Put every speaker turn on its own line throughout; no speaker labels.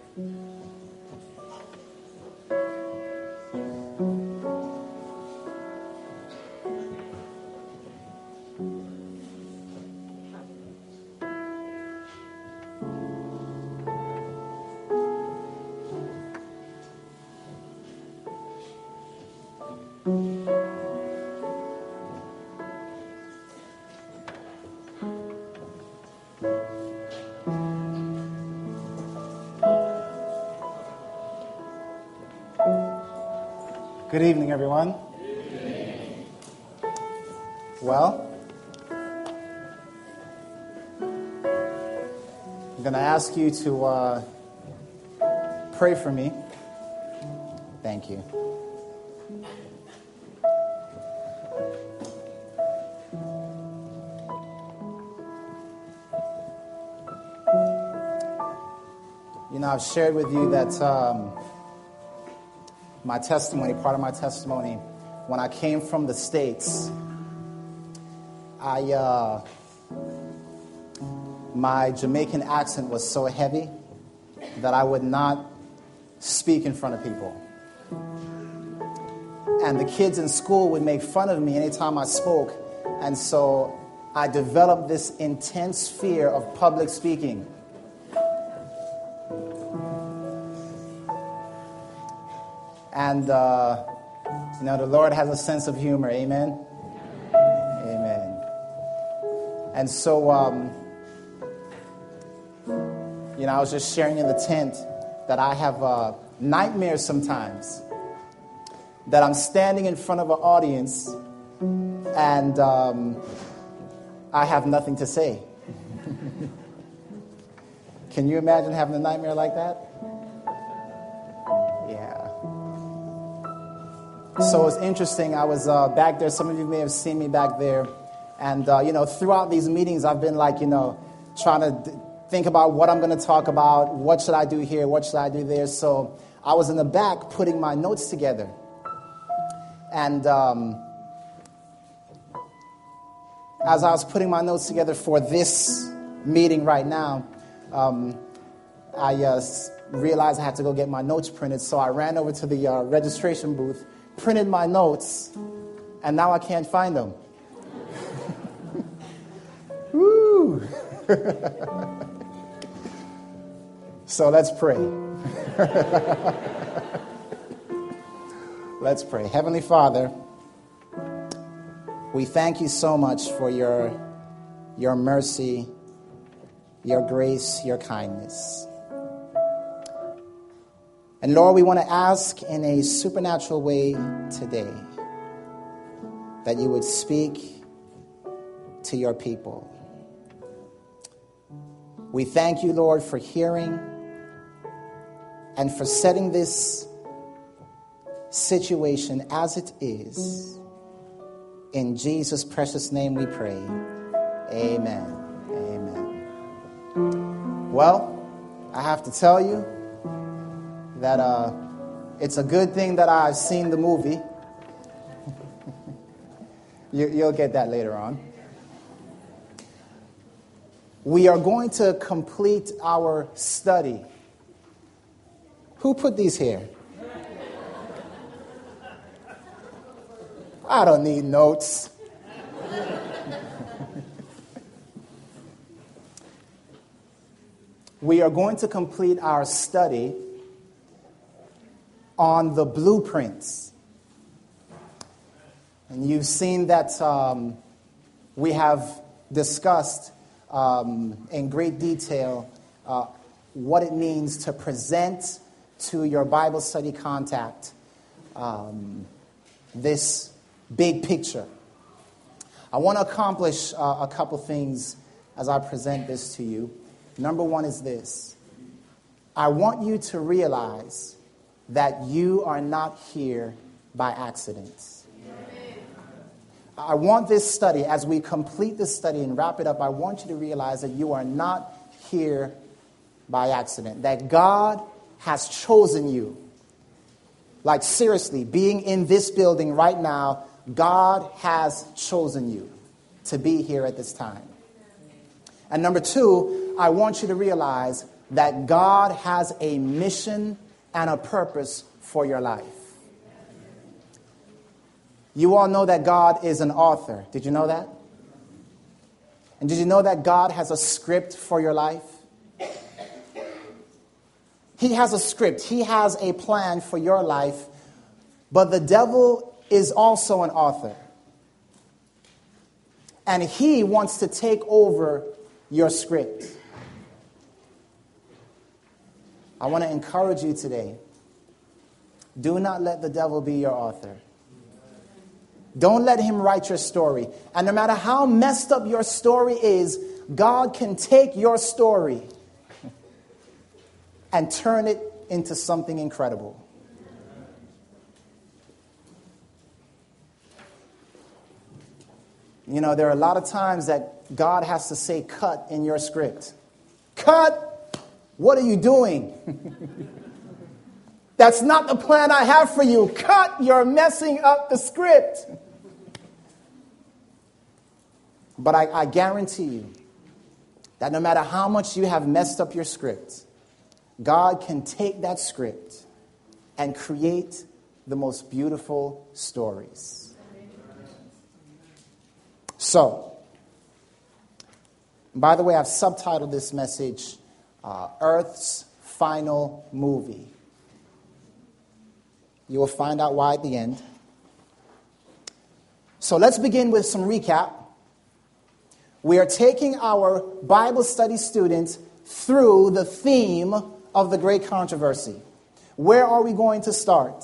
Good evening, everyone. Good evening. Well, I'm going to ask you to pray for me. Thank you. You know, I've shared with you that my testimony, part of my testimony, when I came from the States, my Jamaican accent was so heavy that I would not speak in front of people. And the kids in school would make fun of me anytime I spoke. And so I developed this intense fear of public speaking. And, the Lord has a sense of humor. Amen? Amen. And so, I was just sharing in the tent that I have nightmares sometimes that I'm standing in front of an audience and I have nothing to say. Can you imagine having a nightmare like that? So it's interesting. I was back there. Some of you may have seen me back there. And, throughout these meetings, I've been trying to think about what I'm going to talk about. What should I do here? What should I do there? So I was in the back putting my notes together. And as I was putting my notes together for this meeting right now, I realized I had to go get my notes printed. So I ran over to the registration booth, printed my notes, and now I can't find them. Woo! So let's pray. Let's pray. Heavenly Father, we thank you so much for your mercy, your grace, your kindness. And Lord, we want to ask in a supernatural way today that you would speak to your people. We thank you, Lord, for hearing and for setting this situation as it is. In Jesus' precious name we pray. Amen. Amen. Well, I have to tell you that it's a good thing that I've seen the movie. You'll get that later on. We are going to complete our study. Who put these here? I don't need notes. We are going to complete our study on the blueprints. And you've seen that we have discussed in great detail what it means to present to your Bible study contact this big picture. I want to accomplish a couple things as I present this to you. Number one is this. I want you to realize that you are not here by accident. I want this study, as we complete this study and wrap it up, I want you to realize that you are not here by accident. That God has chosen you. Like seriously, being in this building right now, God has chosen you to be here at this time. And number two, I want you to realize that God has a mission and a purpose for your life. You all know that God is an author. Did you know that? And did you know that God has a script for your life? He has a script. He has a plan for your life. But the devil is also an author. And he wants to take over your script. I want to encourage you today. Do not let the devil be your author. Don't let him write your story. And no matter how messed up your story is, God can take your story and turn it into something incredible. You know, there are a lot of times that God has to say cut in your script. Cut! What are you doing? That's not the plan I have for you. Cut! You're messing up the script. But I guarantee you that no matter how much you have messed up your script, God can take that script and create the most beautiful stories. So, by the way, I've subtitled this message, Earth's Final Movie. You will find out why at the end. So let's begin with some recap. We are taking our Bible study students through the theme of the great controversy. Where are we going to start?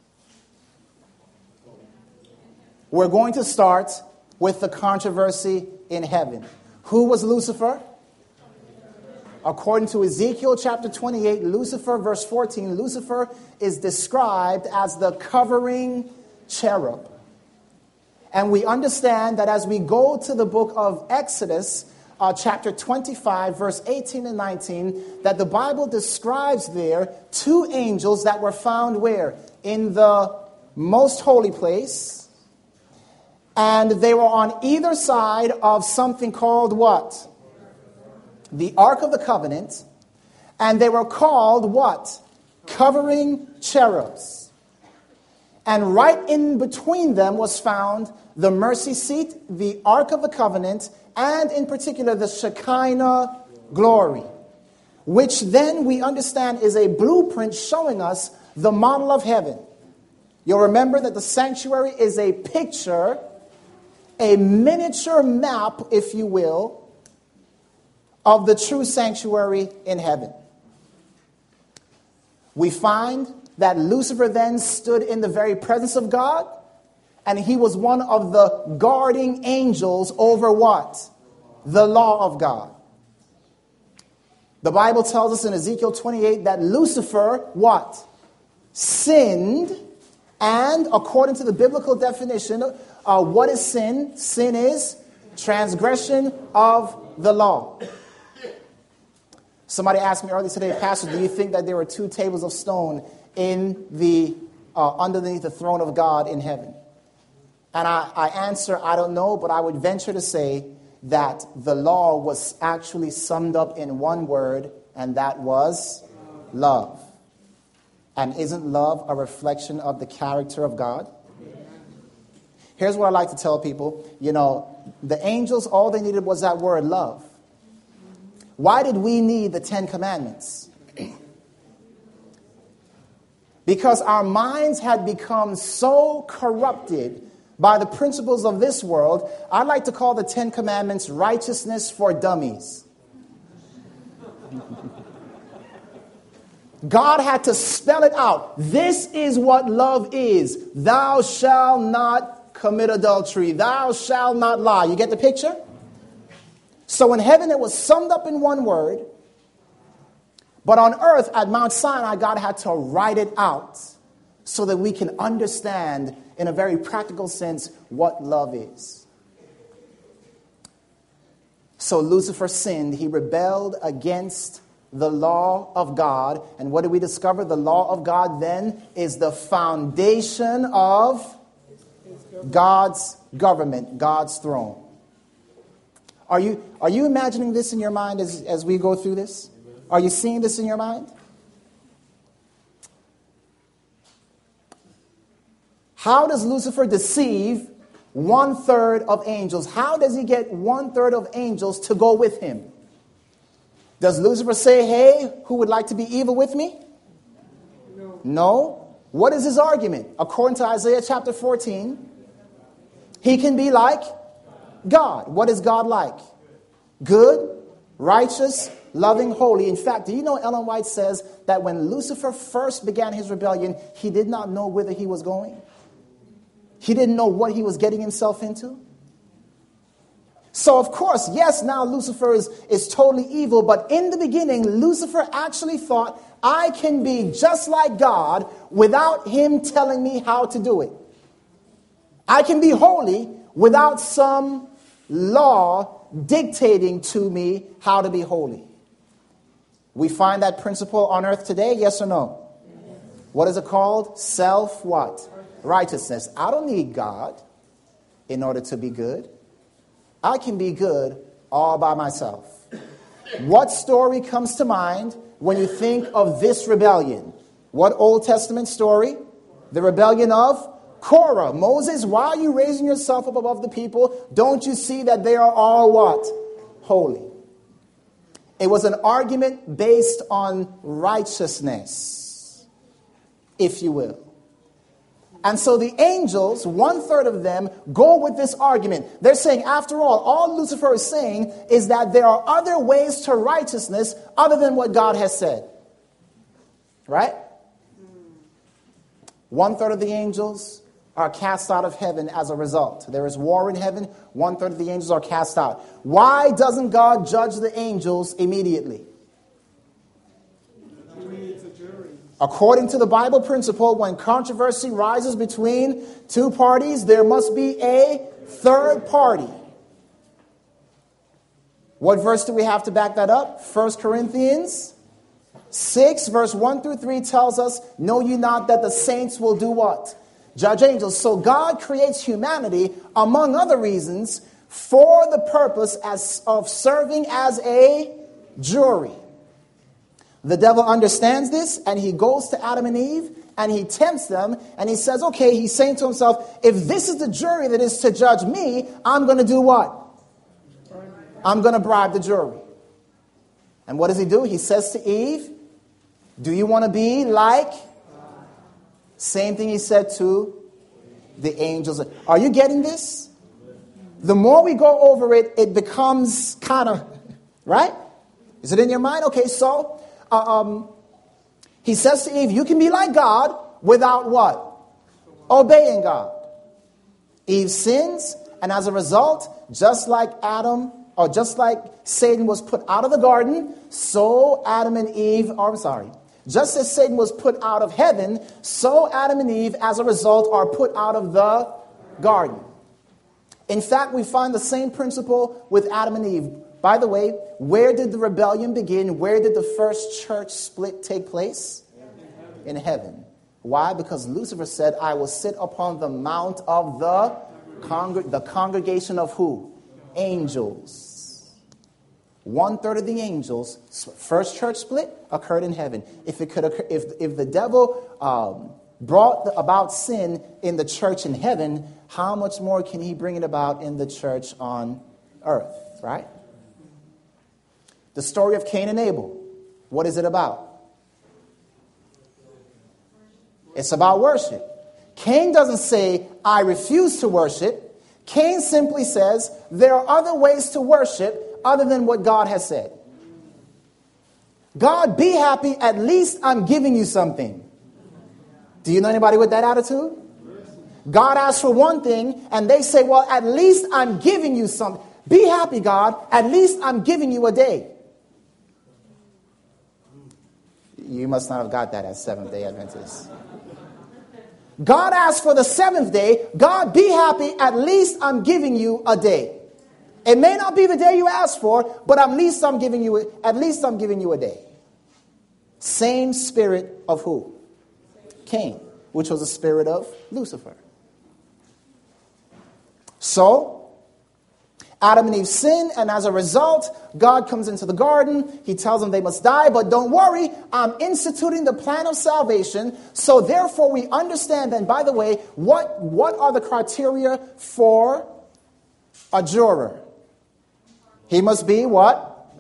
We're going to start with the controversy in heaven. Who was Lucifer? According to Ezekiel chapter 28, Lucifer, verse 14, Lucifer is described as the covering cherub. And we understand that as we go to the book of Exodus, chapter 25, verse 18 and 19, that the Bible describes there two angels that were found where? In the most holy place. And they were on either side of something called what? The Ark of the Covenant. And they were called what? Covering cherubs. And right in between them was found the mercy seat, the Ark of the Covenant, and in particular the Shekinah glory, which then we understand is a blueprint showing us the model of heaven. You'll remember that the sanctuary is a picture, a miniature map, if you will, of the true sanctuary in heaven. We find that Lucifer then stood in the very presence of God, and he was one of the guarding angels over what? The law of God. The Bible tells us in Ezekiel 28 that Lucifer, what? Sinned, and according to the biblical definition, what is sin? Sin is transgression of the law. Somebody asked me earlier today, Pastor, do you think that there were two tables of stone in the underneath the throne of God in heaven? And I answer, I don't know, but I would venture to say that the law was actually summed up in one word, and that was love. And isn't love a reflection of the character of God? Here's what I like to tell people. You know, the angels, all they needed was that word love. Why did we need the 10 Commandments? Because our minds had become so corrupted by the principles of this world. I like to call the 10 Commandments righteousness for dummies. God had to spell it out. This is what love is. Thou shalt not commit adultery. Thou shalt not lie. You get the picture? So in heaven it was summed up in one word. But on earth at Mount Sinai, God had to write it out so that we can understand in a very practical sense what love is. So Lucifer sinned. He rebelled against the law of God. And what did we discover? The law of God then is the foundation of God's government, God's throne. Are you imagining this in your mind as we go through this? Are you seeing this in your mind? How does Lucifer deceive 1/3 of angels? How does he get 1/3 of angels to go with him? Does Lucifer say, hey, who would like to be evil with me? No. What is his argument? According to Isaiah chapter 14, he can be like God. What is God like? Good, righteous, loving, holy. In fact, do you know Ellen White says that when Lucifer first began his rebellion, he did not know whither he was going? He didn't know what he was getting himself into. So, of course, yes, now Lucifer is totally evil, but in the beginning, Lucifer actually thought, I can be just like God without him telling me how to do it. I can be holy without some law dictating to me how to be holy. We find that principle on earth today, yes or no? Yes. What is it called? Self what? Righteousness. I don't need God in order to be good. I can be good all by myself. What story comes to mind when you think of this rebellion? What Old Testament story? The rebellion of Korah. Moses, why are you raising yourself up above the people? Don't you see that they are all what? Holy. It was an argument based on righteousness, if you will. And so the angels, 1/3 of them, go with this argument. They're saying, after all Lucifer is saying is that there are other ways to righteousness other than what God has said. Right? 1/3 of the angels are cast out of heaven as a result. There is war in heaven. 1/3 of the angels are cast out. Why doesn't God judge the angels immediately? According to the Bible principle, when controversy rises between two parties, there must be a third party. What verse do we have to back that up? 1 Corinthians 6, verse 1 through 3 tells us, know ye not that the saints will do what? Judge angels. So God creates humanity, among other reasons, for the purpose of serving as a jury. The devil understands this, and he goes to Adam and Eve, and he tempts them, and he says, okay, he's saying to himself, if this is the jury that is to judge me, I'm going to do what? I'm going to bribe the jury. And what does he do? He says to Eve, do you want to be like? Same thing he said to the angels. Are you getting this? The more we go over it, it becomes kind of, right? Is it in your mind? Okay, so he says to Eve, you can be like God without what? Obeying God. Eve sins, and as a result, just like Satan was put out of the garden, so Adam and Eve, just as Satan was put out of heaven, so Adam and Eve, as a result, are put out of the garden. In fact, we find the same principle with Adam and Eve. By the way, where did the rebellion begin? Where did the first church split take place? In heaven. Why? Because Lucifer said, I will sit upon the mount of the congregation of who? Angels. 1/3 of the angels, first church split occurred in heaven. If the devil brought about sin in the church in heaven, how much more can he bring it about in the church on earth, right? The story of Cain and Abel, what is it about? It's about worship. Cain doesn't say, I refuse to worship. Cain simply says, there are other ways to worship other than what God has said. God, be happy, at least I'm giving you something. Do you know anybody with that attitude? God asks for one thing, and they say, well, at least I'm giving you something. Be happy, God, at least I'm giving you a day. You must not have got that as Seventh-day Adventists. God asked for the 7th day. God, be happy, at least I'm giving you a day. It may not be the day you asked for, but at least I'm giving you a day. Same spirit of who? Cain, which was the spirit of Lucifer. So, Adam and Eve sin, and as a result, God comes into the garden. He tells them they must die, but don't worry, I'm instituting the plan of salvation. So therefore, we understand, and by the way, what are the criteria for a juror? He must be what?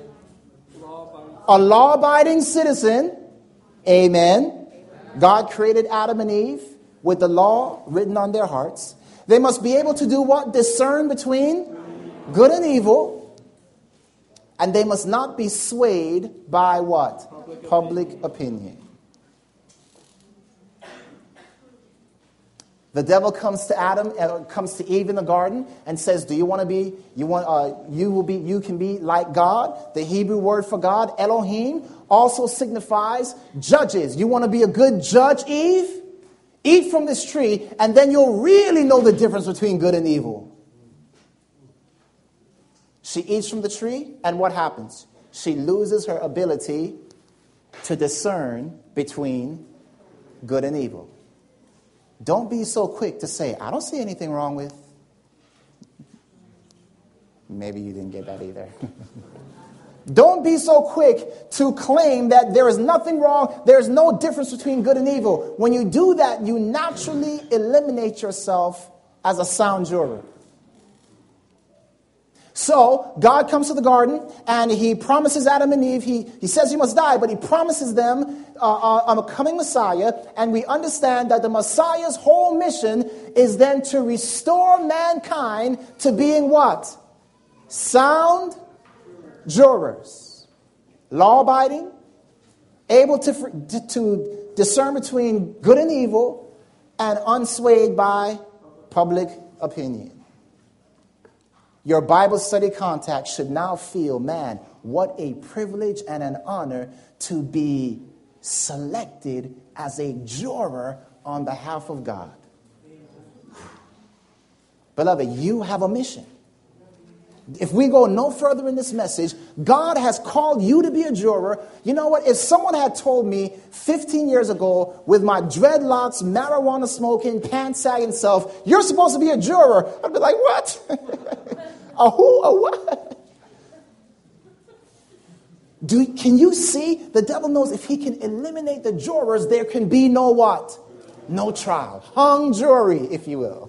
A law-abiding citizen. Amen. God created Adam and Eve with the law written on their hearts. They must be able to do what? Discern between good and evil. And they must not be swayed by what? Public opinion. The devil comes to Eve in the garden and says, "Do you want to be? You can be like God." The Hebrew word for God, Elohim, also signifies judges. You want to be a good judge, Eve? Eat from this tree, and then you'll really know the difference between good and evil. She eats from the tree, and what happens? She loses her ability to discern between good and evil. Don't be so quick to say, "I don't see anything wrong with." Maybe you didn't get that either. Don't be so quick to claim that there is nothing wrong, there's no difference between good and evil. When you do that, you naturally eliminate yourself as a sound juror. So, God comes to the garden and he promises Adam and Eve, he says you must die, but he promises them a coming Messiah. And we understand that the Messiah's whole mission is then to restore mankind to being what? Sound jurors. Law-abiding, able to discern between good and evil, and unswayed by public opinion. Your Bible study contact should now feel, man, what a privilege and an honor to be selected as a juror on behalf of God. Beloved, you have a mission. If we go no further in this message, God has called you to be a juror. You know what? If someone had told me 15 years ago with my dreadlocks, marijuana smoking, pants sagging self, "You're supposed to be a juror," I'd be like, "What?" A who? A what? Can you see? The devil knows if he can eliminate the jurors, there can be no what? No trial. Hung jury, if you will.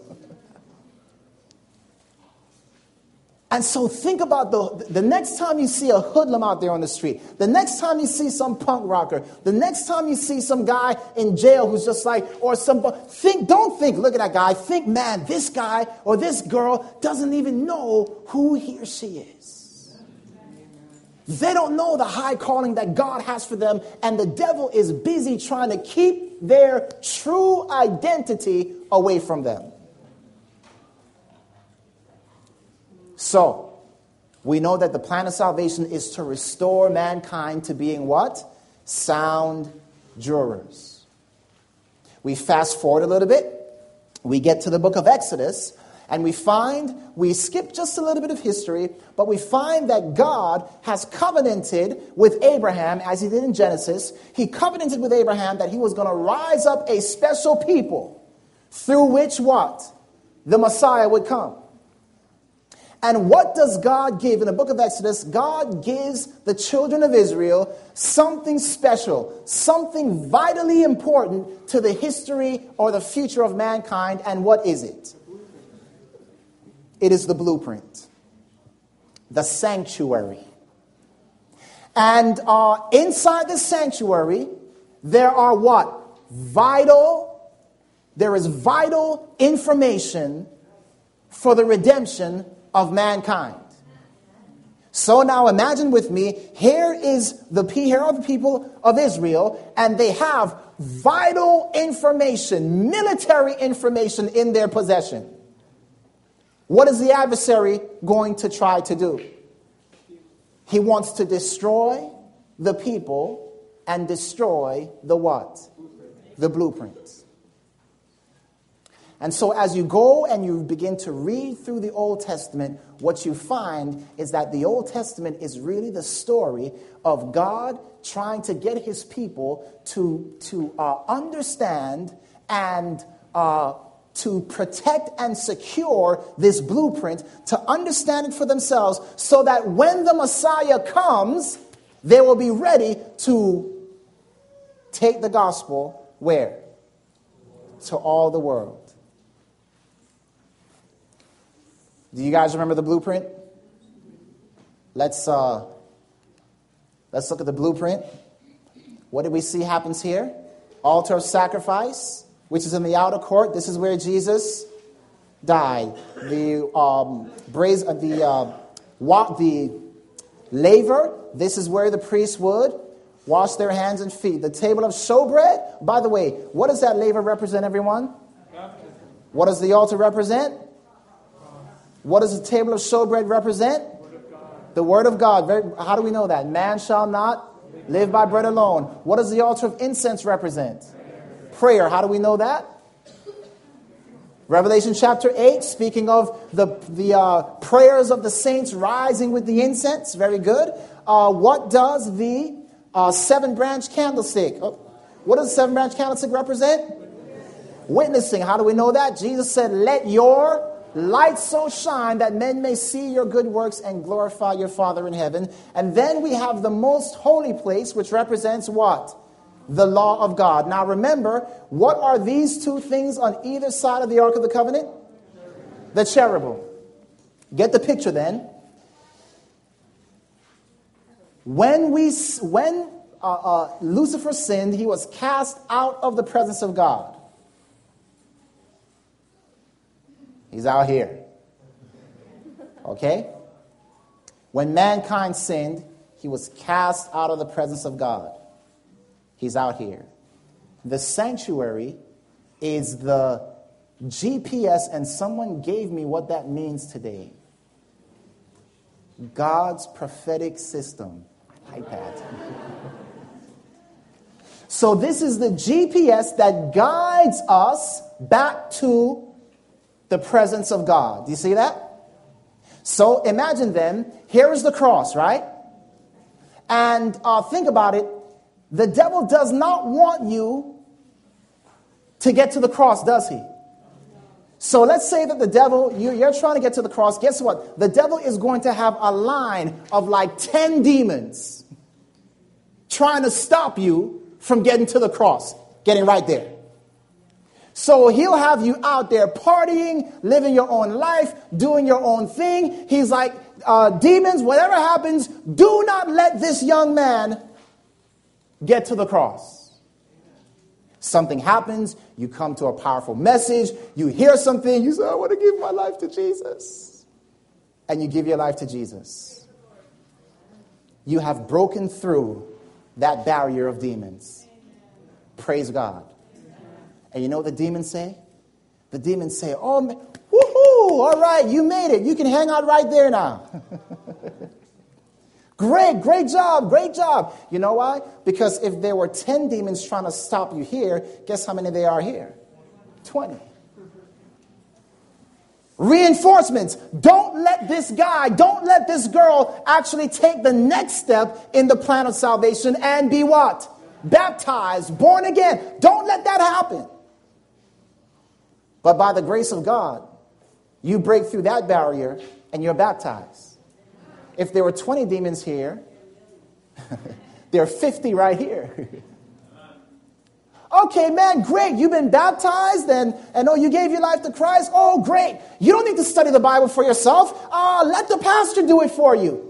And so think about the next time you see a hoodlum out there on the street, the next time you see some punk rocker, the next time you see some guy in jail who's just like, or don't think, look at that guy, think, man, this guy or this girl doesn't even know who he or she is. They don't know the high calling that God has for them, and the devil is busy trying to keep their true identity away from them. So, we know that the plan of salvation is to restore mankind to being what? Sound jurors. We fast forward a little bit. We get to the book of Exodus, and we skip just a little bit of history, but we find that God has covenanted with Abraham, as he did in Genesis. He covenanted with Abraham that he was going to rise up a special people through which what? The Messiah would come. And what does God give in the book of Exodus? God gives the children of Israel something special, something vitally important to the history or the future of mankind. And what is it? It is the blueprint, the sanctuary. And inside the sanctuary, there are what? There is vital information for the redemption of mankind. So now imagine with me, here are the people of Israel, and they have vital information, military information in their possession. What is the adversary going to try to do? He wants to destroy the people and destroy the what? The blueprints. And so as you go and you begin to read through the Old Testament, what you find is that the Old Testament is really the story of God trying to get his people to understand and to protect and secure this blueprint, to understand it for themselves, so that when the Messiah comes, they will be ready to take the gospel where? To all the world. Do you guys remember the blueprint? Let's look at the blueprint. What did we see happens here? Altar of sacrifice, which is in the outer court. This is where Jesus died. The laver. This is where the priest would wash their hands and feet. The table of showbread. By the way, what does that laver represent, everyone? Baptism. What does the altar represent? What does the table of showbread represent? The word of God. How do we know that? Man shall not live by bread alone. What does the altar of incense represent? Prayer. How do we know that? Revelation chapter 8, speaking of the prayers of the saints rising with the incense. Very good. What does the seven-branch candlestick? What does the seven-branch candlestick represent? Witnessing. How do we know that? Jesus said, let your light so shine that men may see your good works and glorify your Father in heaven. And then we have the most holy place, which represents what? The law of God. Now remember, what are these two things on either side of the Ark of the Covenant? The cherubim. Get the picture then. When Lucifer sinned, he was cast out of the presence of God. He's out here. Okay? When mankind sinned, he was cast out of the presence of God. He's out here. The sanctuary is the GPS, and someone gave me what that means today. God's prophetic system. I like that. So this is the GPS that guides us back to the presence of God. Do you see that? So imagine then, here is the cross, right? And think about it. The devil does not want you to get to the cross, does he? So let's say that the devil, you're trying to get to the cross. Guess what? The devil is going to have a line of like 10 demons trying to stop you from getting to the cross, getting right there. So he'll have you out there partying, living your own life, doing your own thing. He's like, demons, whatever happens, do not let this young man get to the cross. Something happens, you come to a powerful message, you hear something, you say, I want to give my life to Jesus. And you give your life to Jesus. You have broken through that barrier of demons. Praise God. And you know what the demons say? The demons say, oh, woohoo, all right, you made it. You can hang out right there now. Great job, great job. You know why? Because if there were 10 demons trying to stop you here, guess how many there are here? 20. Reinforcements. Don't let this guy, don't let this girl actually take the next step in the plan of salvation and be what? Baptized, born again. Don't let that happen. But by the grace of God, you break through that barrier and you're baptized. If there were 20 demons here, there are 50 right here. Okay, man, great. You've been baptized and oh, you gave your life to Christ. Oh, great. You don't need to study the Bible for yourself. Let the pastor do it for you.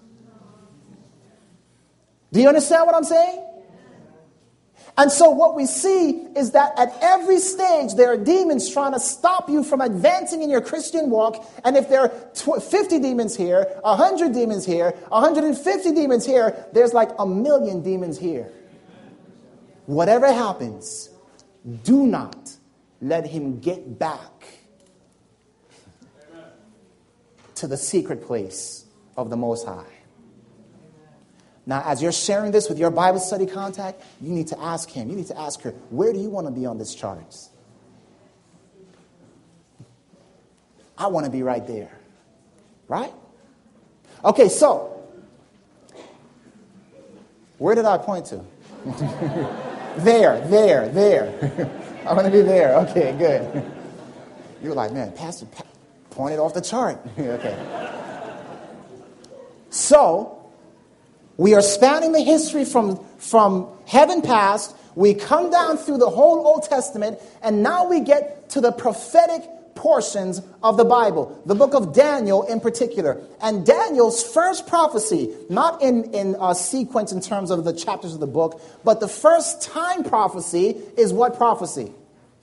Do you understand what I'm saying? And so what we see is that at every stage there are demons trying to stop you from advancing in your Christian walk. And if there are 50 demons here, 100 demons here, 150 demons here, there's like 1,000,000 demons here. Whatever happens, do not let him get back to the secret place of the Most High. Now, as you're sharing this with your Bible study contact, you need to ask him, you need to ask her, where do you want to be on this chart? I want to be right there. Right? Okay, so, where did I point to? There. I want to be there. Okay, good. You're like, man, Pastor pointed off the chart. Okay. So, we are spanning the history from heaven past. We come down through the whole Old Testament, and now we get to the prophetic portions of the Bible, the book of Daniel in particular. And Daniel's first prophecy, not in sequence in terms of the chapters of the book, but the first time prophecy is what prophecy?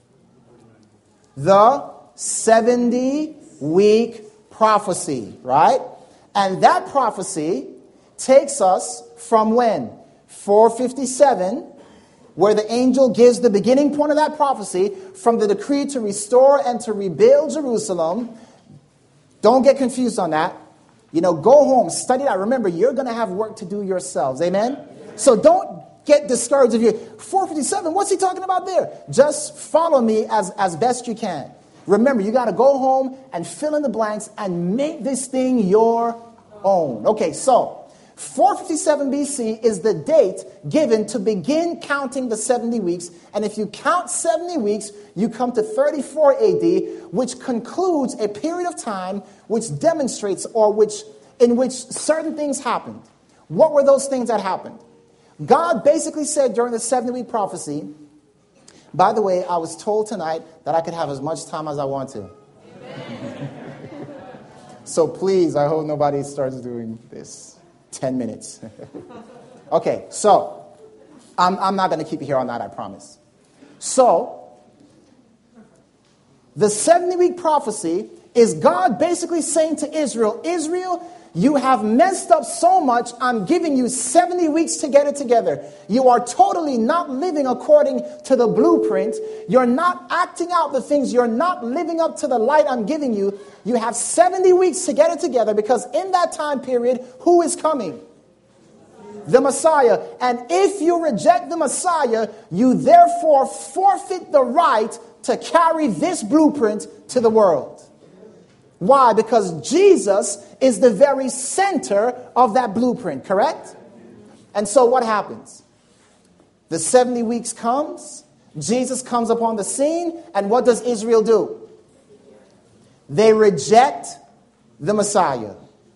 The 70-week prophecy, right? And that prophecy takes us from when? 457, where the angel gives the beginning point of that prophecy from the decree to restore and to rebuild Jerusalem. Don't get confused on that. Go home, study that. Remember, you're going to have work to do yourselves. Amen? So don't get discouraged if you're 457. What's he talking about there? Just follow me as best you can. Remember, you got to go home and fill in the blanks and make this thing your own. Okay, so 457 BC is the date given to begin counting the 70 weeks. And if you count 70 weeks, you come to 34 AD, which concludes a period of time which demonstrates in which certain things happened. What were those things that happened? God basically said during the 70-week prophecy, by the way, I was told tonight that I could have as much time as I want to. So please, I hope nobody starts doing this. 10 minutes. Okay, so I'm not going to keep you here on that, I promise. So, the 70-week prophecy is God basically saying to Israel, Israel, you have messed up so much, I'm giving you 70 weeks to get it together. You are totally not living according to the blueprint. You're not acting out the things. You're not living up to the light I'm giving you. You have 70 weeks to get it together because in that time period, who is coming? The Messiah. And if you reject the Messiah, you therefore forfeit the right to carry this blueprint to the world. Why? Because Jesus is the very center of that blueprint, correct? And so what happens? The 70 weeks comes, Jesus comes upon the scene, and what does Israel do? They reject the Messiah.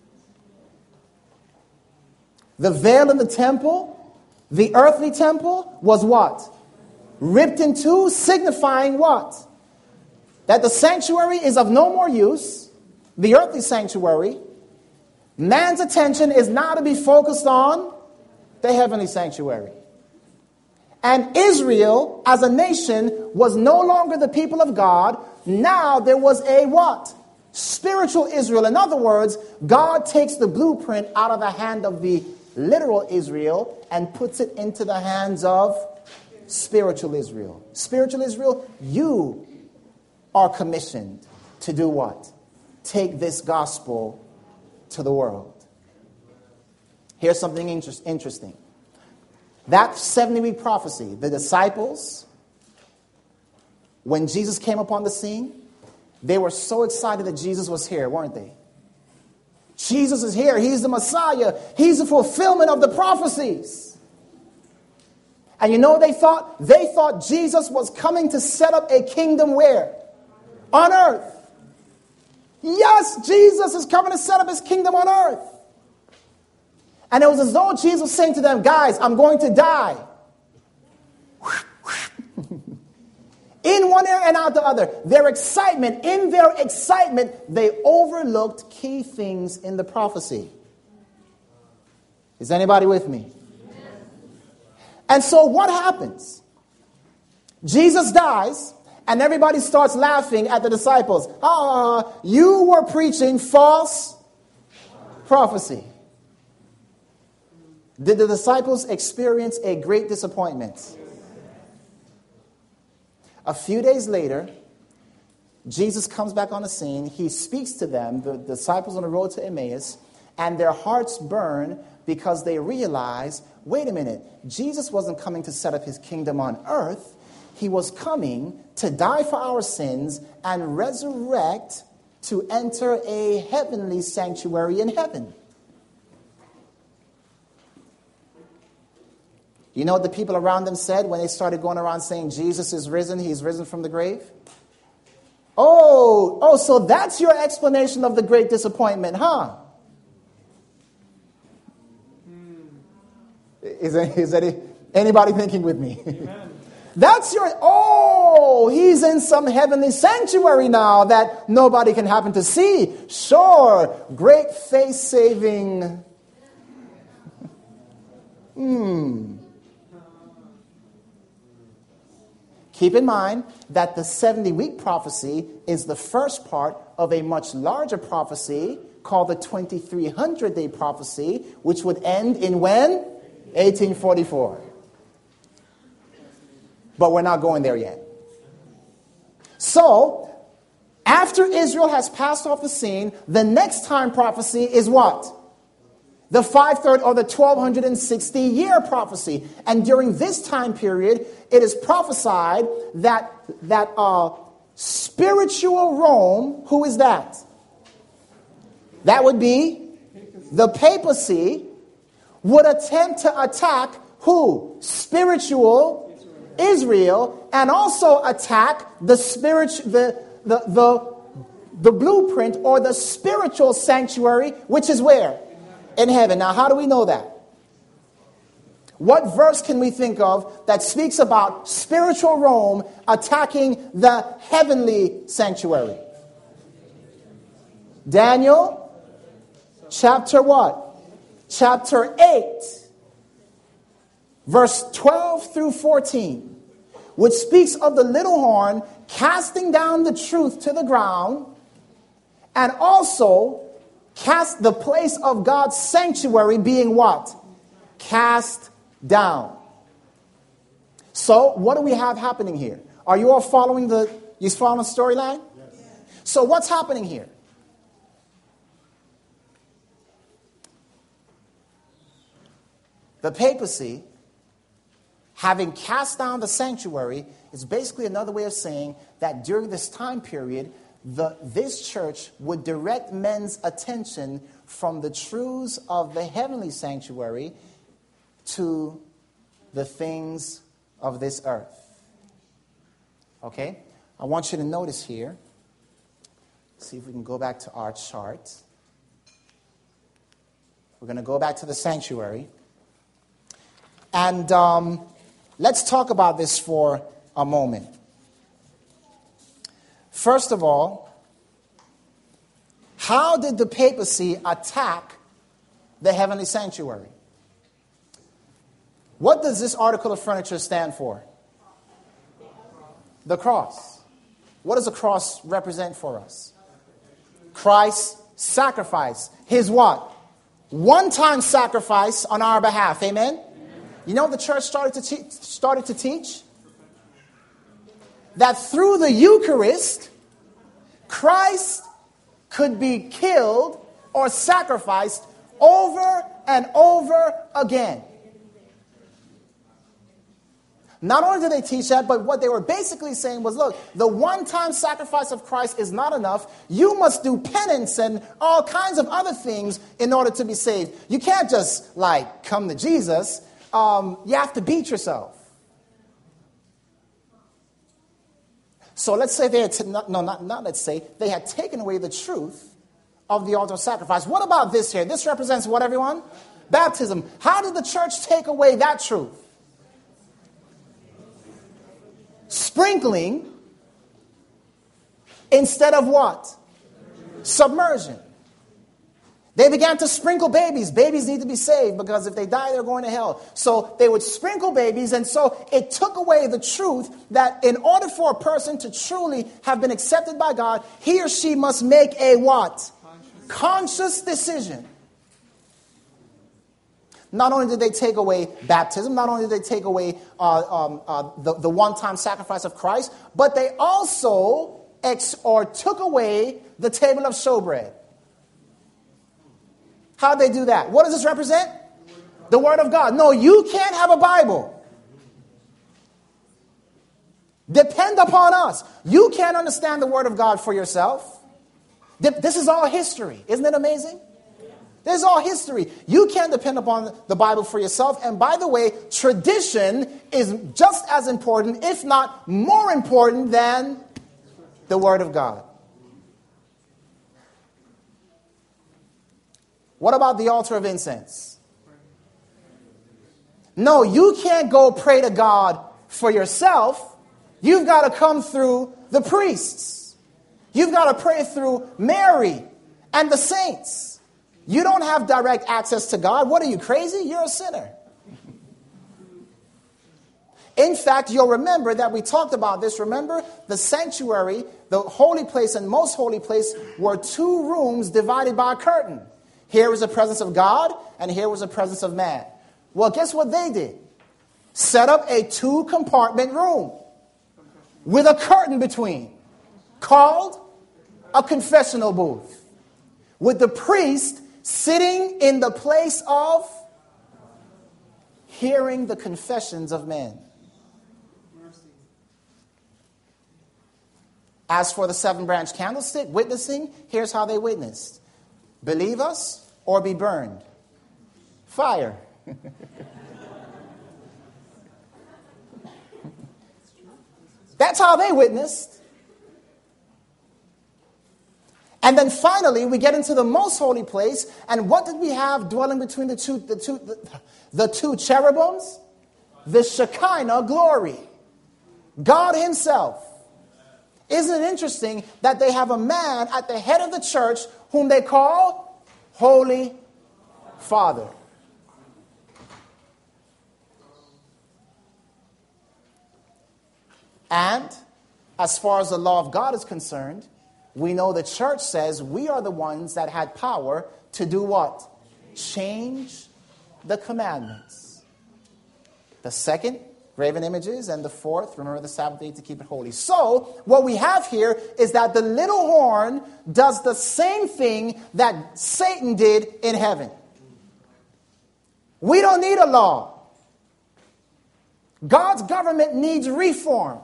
The veil in the temple, the earthly temple, was what? Ripped in two, signifying what? That the sanctuary is of no more use. The earthly sanctuary, man's attention is now to be focused on the heavenly sanctuary. And Israel, as a nation, was no longer the people of God. Now there was a what? Spiritual Israel. In other words, God takes the blueprint out of the hand of the literal Israel and puts it into the hands of spiritual Israel. Spiritual Israel, you are commissioned to do what? Take this gospel to the world. Here's something interesting. That 70-week prophecy, the disciples, when Jesus came upon the scene, they were so excited that Jesus was here, weren't they? Jesus is here. He's the Messiah. He's the fulfillment of the prophecies. And you know what they thought? They thought Jesus was coming to set up a kingdom where? On earth. Yes, Jesus is coming to set up his kingdom on earth. And it was as though Jesus was saying to them, guys, I'm going to die. In one ear and out the other. In their excitement, they overlooked key things in the prophecy. Is anybody with me? And so what happens? Jesus dies. And everybody starts laughing at the disciples. You were preaching false prophecy. Did the disciples experience a great disappointment? A few days later, Jesus comes back on the scene. He speaks to them, the disciples on the road to Emmaus, and their hearts burn because they realize, wait a minute, Jesus wasn't coming to set up his kingdom on earth. He was coming to die for our sins and resurrect to enter a heavenly sanctuary in heaven. You know what the people around them said when they started going around saying Jesus is risen, he's risen from the grave? Oh, so that's your explanation of the great disappointment, huh? Is anybody thinking with me? That's he's in some heavenly sanctuary now that nobody can happen to see. Sure, great face-saving. Keep in mind that the 70-week prophecy is the first part of a much larger prophecy called the 2300-day prophecy, which would end in when? 1844. But we're not going there yet. So, after Israel has passed off the scene, the next time prophecy is what? The 5/3 or the 1260-year prophecy. And during this time period, it is prophesied that spiritual Rome, who is that? That would be the papacy, would attempt to attack who? Spiritual Israel, and also attack the blueprint or the spiritual sanctuary, which is where? In heaven. Now, how do we know that? What verse can we think of that speaks about spiritual Rome attacking the heavenly sanctuary? Daniel, chapter what? Chapter 8, verse 12 through 14, which speaks of the little horn casting down the truth to the ground, and also cast the place of God's sanctuary being what? Cast down. So, what do we have happening here? Are you all following the storyline? Yes. So, what's happening here? The papacy, having cast down the sanctuary, is basically another way of saying that during this time period, this church would direct men's attention from the truths of the heavenly sanctuary to the things of this earth. Okay? I want you to notice here. See if we can go back to our chart. We're going to go back to the sanctuary. And let's talk about this for a moment. First of all, how did the papacy attack the heavenly sanctuary? What does this article of furniture stand for? The cross. What does the cross represent for us? Christ's sacrifice. His what? One-time sacrifice on our behalf. Amen? You know what the church started to teach? That through the Eucharist, Christ could be killed or sacrificed over and over again. Not only did they teach that, but what they were basically saying was, look, the one-time sacrifice of Christ is not enough. You must do penance and all kinds of other things in order to be saved. You can't just, come to Jesus. You have to beat yourself. So let's say they had, they had taken away the truth of the altar of sacrifice. What about this here? This represents what, everyone? Baptism. How did the church take away that truth? Sprinkling instead of what? Submersion. They began to sprinkle babies. Babies need to be saved because if they die, they're going to hell. So they would sprinkle babies, and so it took away the truth that in order for a person to truly have been accepted by God, he or she must make a what? Conscious decision. Not only did they take away baptism, not only did they take away the one-time sacrifice of Christ, but they also took away the table of showbread. How'd they do that? What does this represent? The Word of God. No, you can't have a Bible. Depend upon us. You can't understand the Word of God for yourself. This is all history. Isn't it amazing? This is all history. You can't depend upon the Bible for yourself. And by the way, tradition is just as important, if not more important, than the Word of God. What about the altar of incense? No, you can't go pray to God for yourself. You've got to come through the priests. You've got to pray through Mary and the saints. You don't have direct access to God. What are you, crazy? You're a sinner. In fact, you'll remember that we talked about this. Remember, the sanctuary, the holy place and most holy place were two rooms divided by a curtain. Here was the presence of God, and here was the presence of man. Well, guess what they did? Set up a two-compartment room with a curtain between, called a confessional booth, with the priest sitting in the place of hearing the confessions of men. As for the 7-branch candlestick, witnessing, here's how they witnessed. Believe us or be burned. Fire. That's how they witnessed. And then finally, we get into the most holy place. And what did we have dwelling between the two cherubims? The Shekinah glory. God himself. Isn't it interesting that they have a man at the head of the church whom they call Holy Father? And as far as the law of God is concerned, we know the church says we are the ones that had power to do what? Change the commandments. The second, graven images, and the fourth, remember the Sabbath day to keep it holy. So, what we have here is that the little horn does the same thing that Satan did in heaven. We don't need a law. God's government needs reform.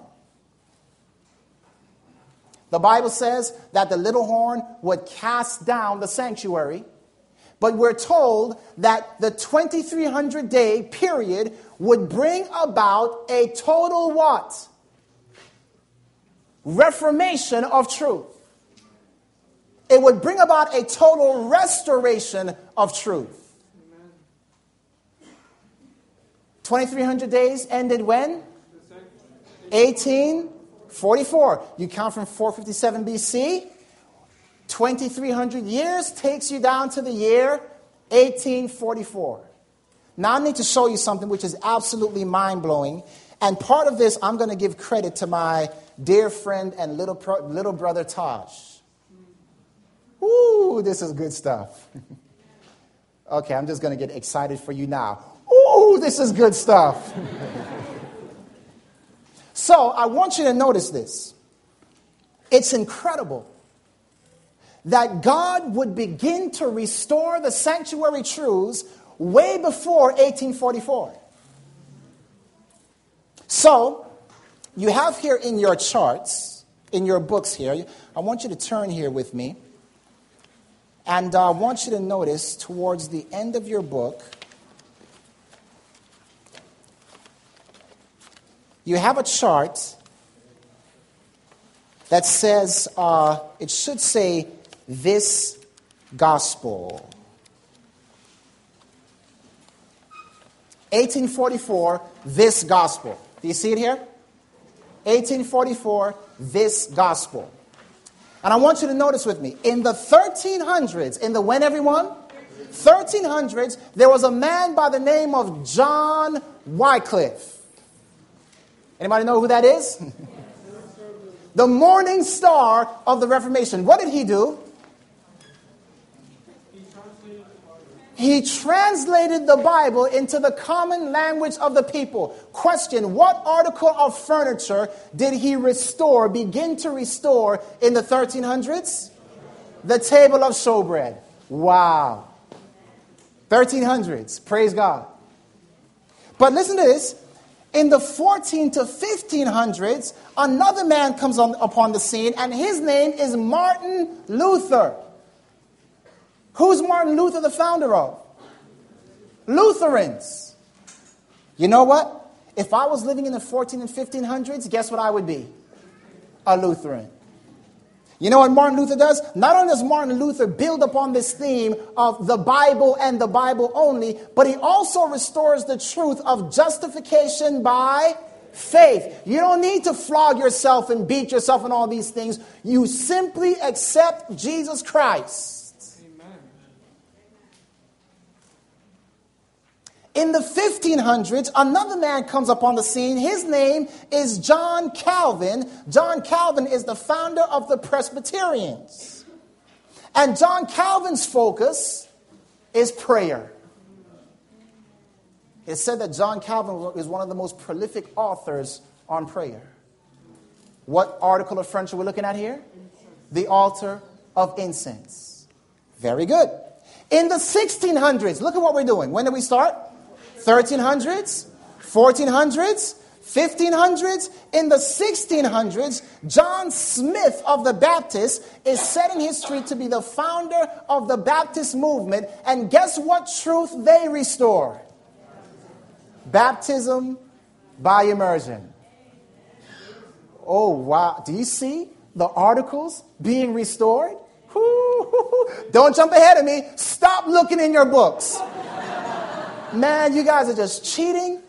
The Bible says that the little horn would cast down the sanctuary, but we're told that the 2300-day period would bring about a total what? Reformation of truth. It would bring about a total restoration of truth. 2300 days ended when? 1844. You count from 457 BC. 2300 years takes you down to the year 1844. Now I need to show you something which is absolutely mind-blowing. And part of this, I'm going to give credit to my dear friend and little brother Taj. Ooh, this is good stuff. Okay, I'm just going to get excited for you now. Ooh, this is good stuff. So I want you to notice this. It's incredible that God would begin to restore the sanctuary truths way before 1844. So, you have here in your charts, in your books here, I want you to turn here with me. And I want you to notice towards the end of your book, you have a chart that says, it should say, this gospel. 1844, this gospel. Do you see it here? 1844, this gospel. And I want you to notice with me, in the 1300s, in the when, everyone? 1300s, there was a man by the name of John Wycliffe. Anybody know who that is? The morning star of the Reformation. What did he do? He translated the Bible into the common language of the people. Question, what article of furniture did he begin to restore in the 1300s? The table of showbread. Wow. 1300s. Praise God. But listen to this. In the 14 to 1500s, another man comes upon the scene, and his name is Martin Luther. Who's Martin Luther the founder of? Lutherans. You know what? If I was living in the 14 and 1500s, guess what I would be? A Lutheran. You know what Martin Luther does? Not only does Martin Luther build upon this theme of the Bible and the Bible only, but he also restores the truth of justification by faith. You don't need to flog yourself and beat yourself and all these things. You simply accept Jesus Christ. In the 1500s, another man comes upon the scene. His name is John Calvin. John Calvin is the founder of the Presbyterians. And John Calvin's focus is prayer. It's said that John Calvin is one of the most prolific authors on prayer. What article of French are we looking at here? The altar of incense. Very good. In the 1600s, look at what we're doing. When did we start? 1300s, 1400s, 1500s. In the 1600s, John Smith of the Baptists is set in history to be the founder of the Baptist movement. And guess what truth they restore? Baptism by immersion. Oh, wow. Do you see the articles being restored? Don't jump ahead of me. Stop looking in your books. Man, you guys are just cheating.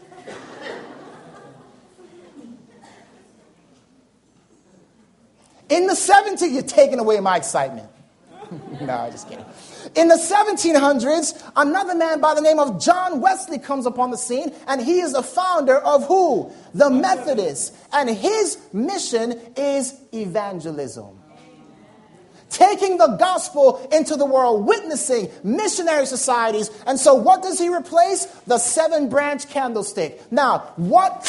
In the 1700s, you're taking away my excitement. No, just kidding. In the 1700s, another man by the name of John Wesley comes upon the scene, and he is the founder of who? The Methodists. And his mission is evangelism. Taking the gospel into the world, witnessing missionary societies. And so what does he replace? The 7-branch candlestick. Now, what?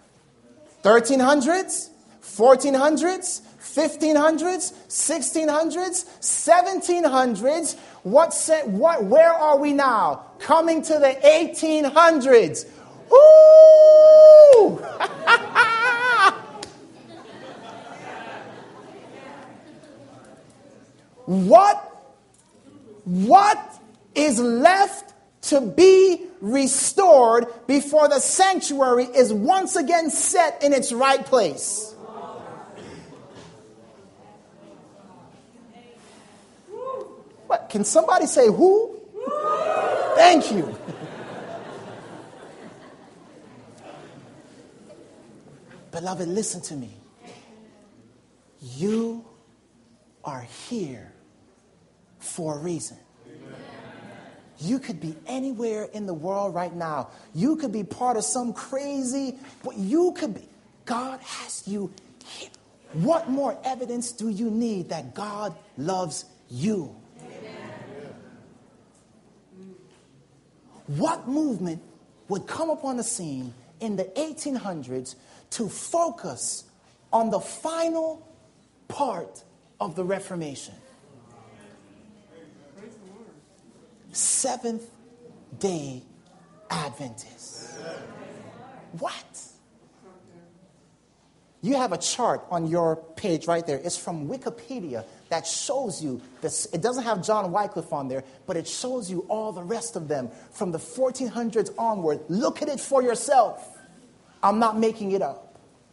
1300s, 1400s, 1500s, 1600s, 1700s. Where are we now? Coming to the 1800s. Woo! What is left to be restored before the sanctuary is once again set in its right place? What? Can somebody say who? Thank you. Beloved, listen to me. You are here for a reason. You could be anywhere in the world right now. You could be part of some crazy, but you could be. God has you here. What more evidence do you need that God loves you? What movement would come upon the scene in the 1800s to focus on the final part of the Reformation? Seventh-day Adventists. What? You have a chart on your page right there. It's from Wikipedia that shows you this. It doesn't have John Wycliffe on there, but it shows you all the rest of them from the 1400s onward. Look at it for yourself. I'm not making it up.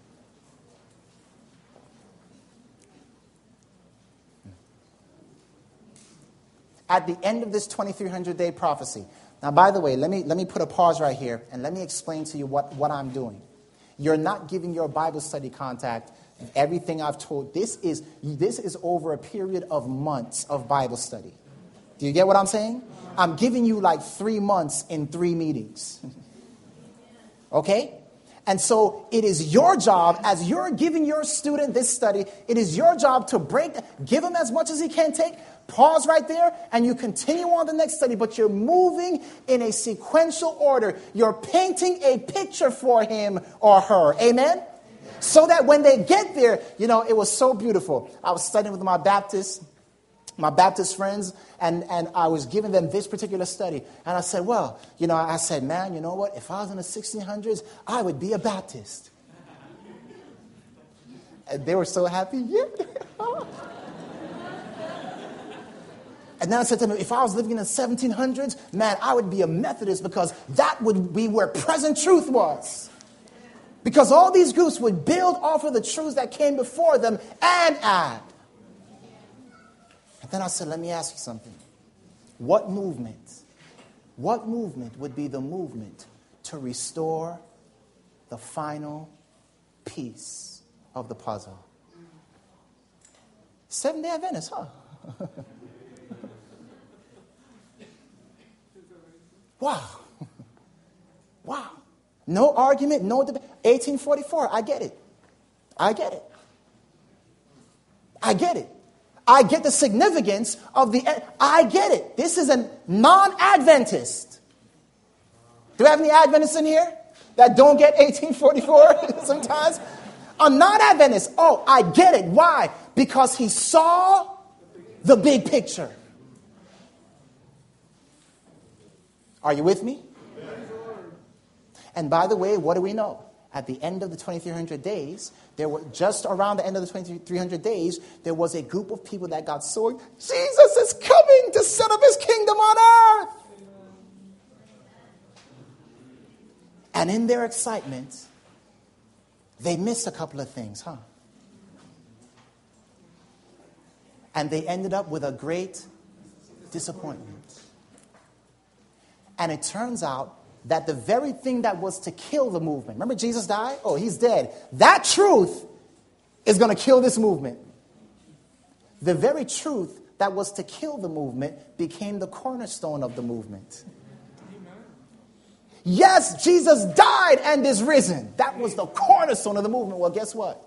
At the end of this 2300-day prophecy. Now, by the way, let me put a pause right here and let me explain to you what I'm doing. You're not giving your Bible study contact everything I've told. This is over a period of months of Bible study. Do you get what I'm saying? I'm giving you like 3 months in 3 meetings. Okay? And so it is your job, as you're giving your student this study, it is your job to give him as much as he can take. Pause right there, and you continue on the next study, but you're moving in a sequential order. You're painting a picture for him or her. Amen? So that when they get there, it was so beautiful. I was studying with my Baptist friends, and I was giving them this particular study. And I said, I said, man, you know what? If I was in the 1600s, I would be a Baptist. And they were so happy. Yeah. And then I said to them, if I was living in the 1700s, man, I would be a Methodist, because that would be where present truth was. Because all these groups would build off of the truths that came before them and add. Then I said, let me ask you something. What movement would be the movement to restore the final piece of the puzzle? Seventh-day Adventists, huh? Wow. Wow. No argument, no debate. 1844, I get it. I get it. I get the significance of I get it. This is a non-Adventist. Do we have any Adventists in here that don't get 1844 sometimes? A non-Adventist. Oh, I get it. Why? Because he saw the big picture. Are you with me? And by the way, what do we know? At the end of the 2300 days, just around the end of the 2300 days, there was a group of people that got so, Jesus is coming to set up his kingdom on earth. And in their excitement, they missed a couple of things, huh? And they ended up with a great disappointment. And it turns out that the very thing that was to kill the movement, remember Jesus died? Oh, he's dead. That truth is going to kill this movement. The very truth that was to kill the movement became the cornerstone of the movement. Yes, Jesus died and is risen. That was the cornerstone of the movement. Well, guess what?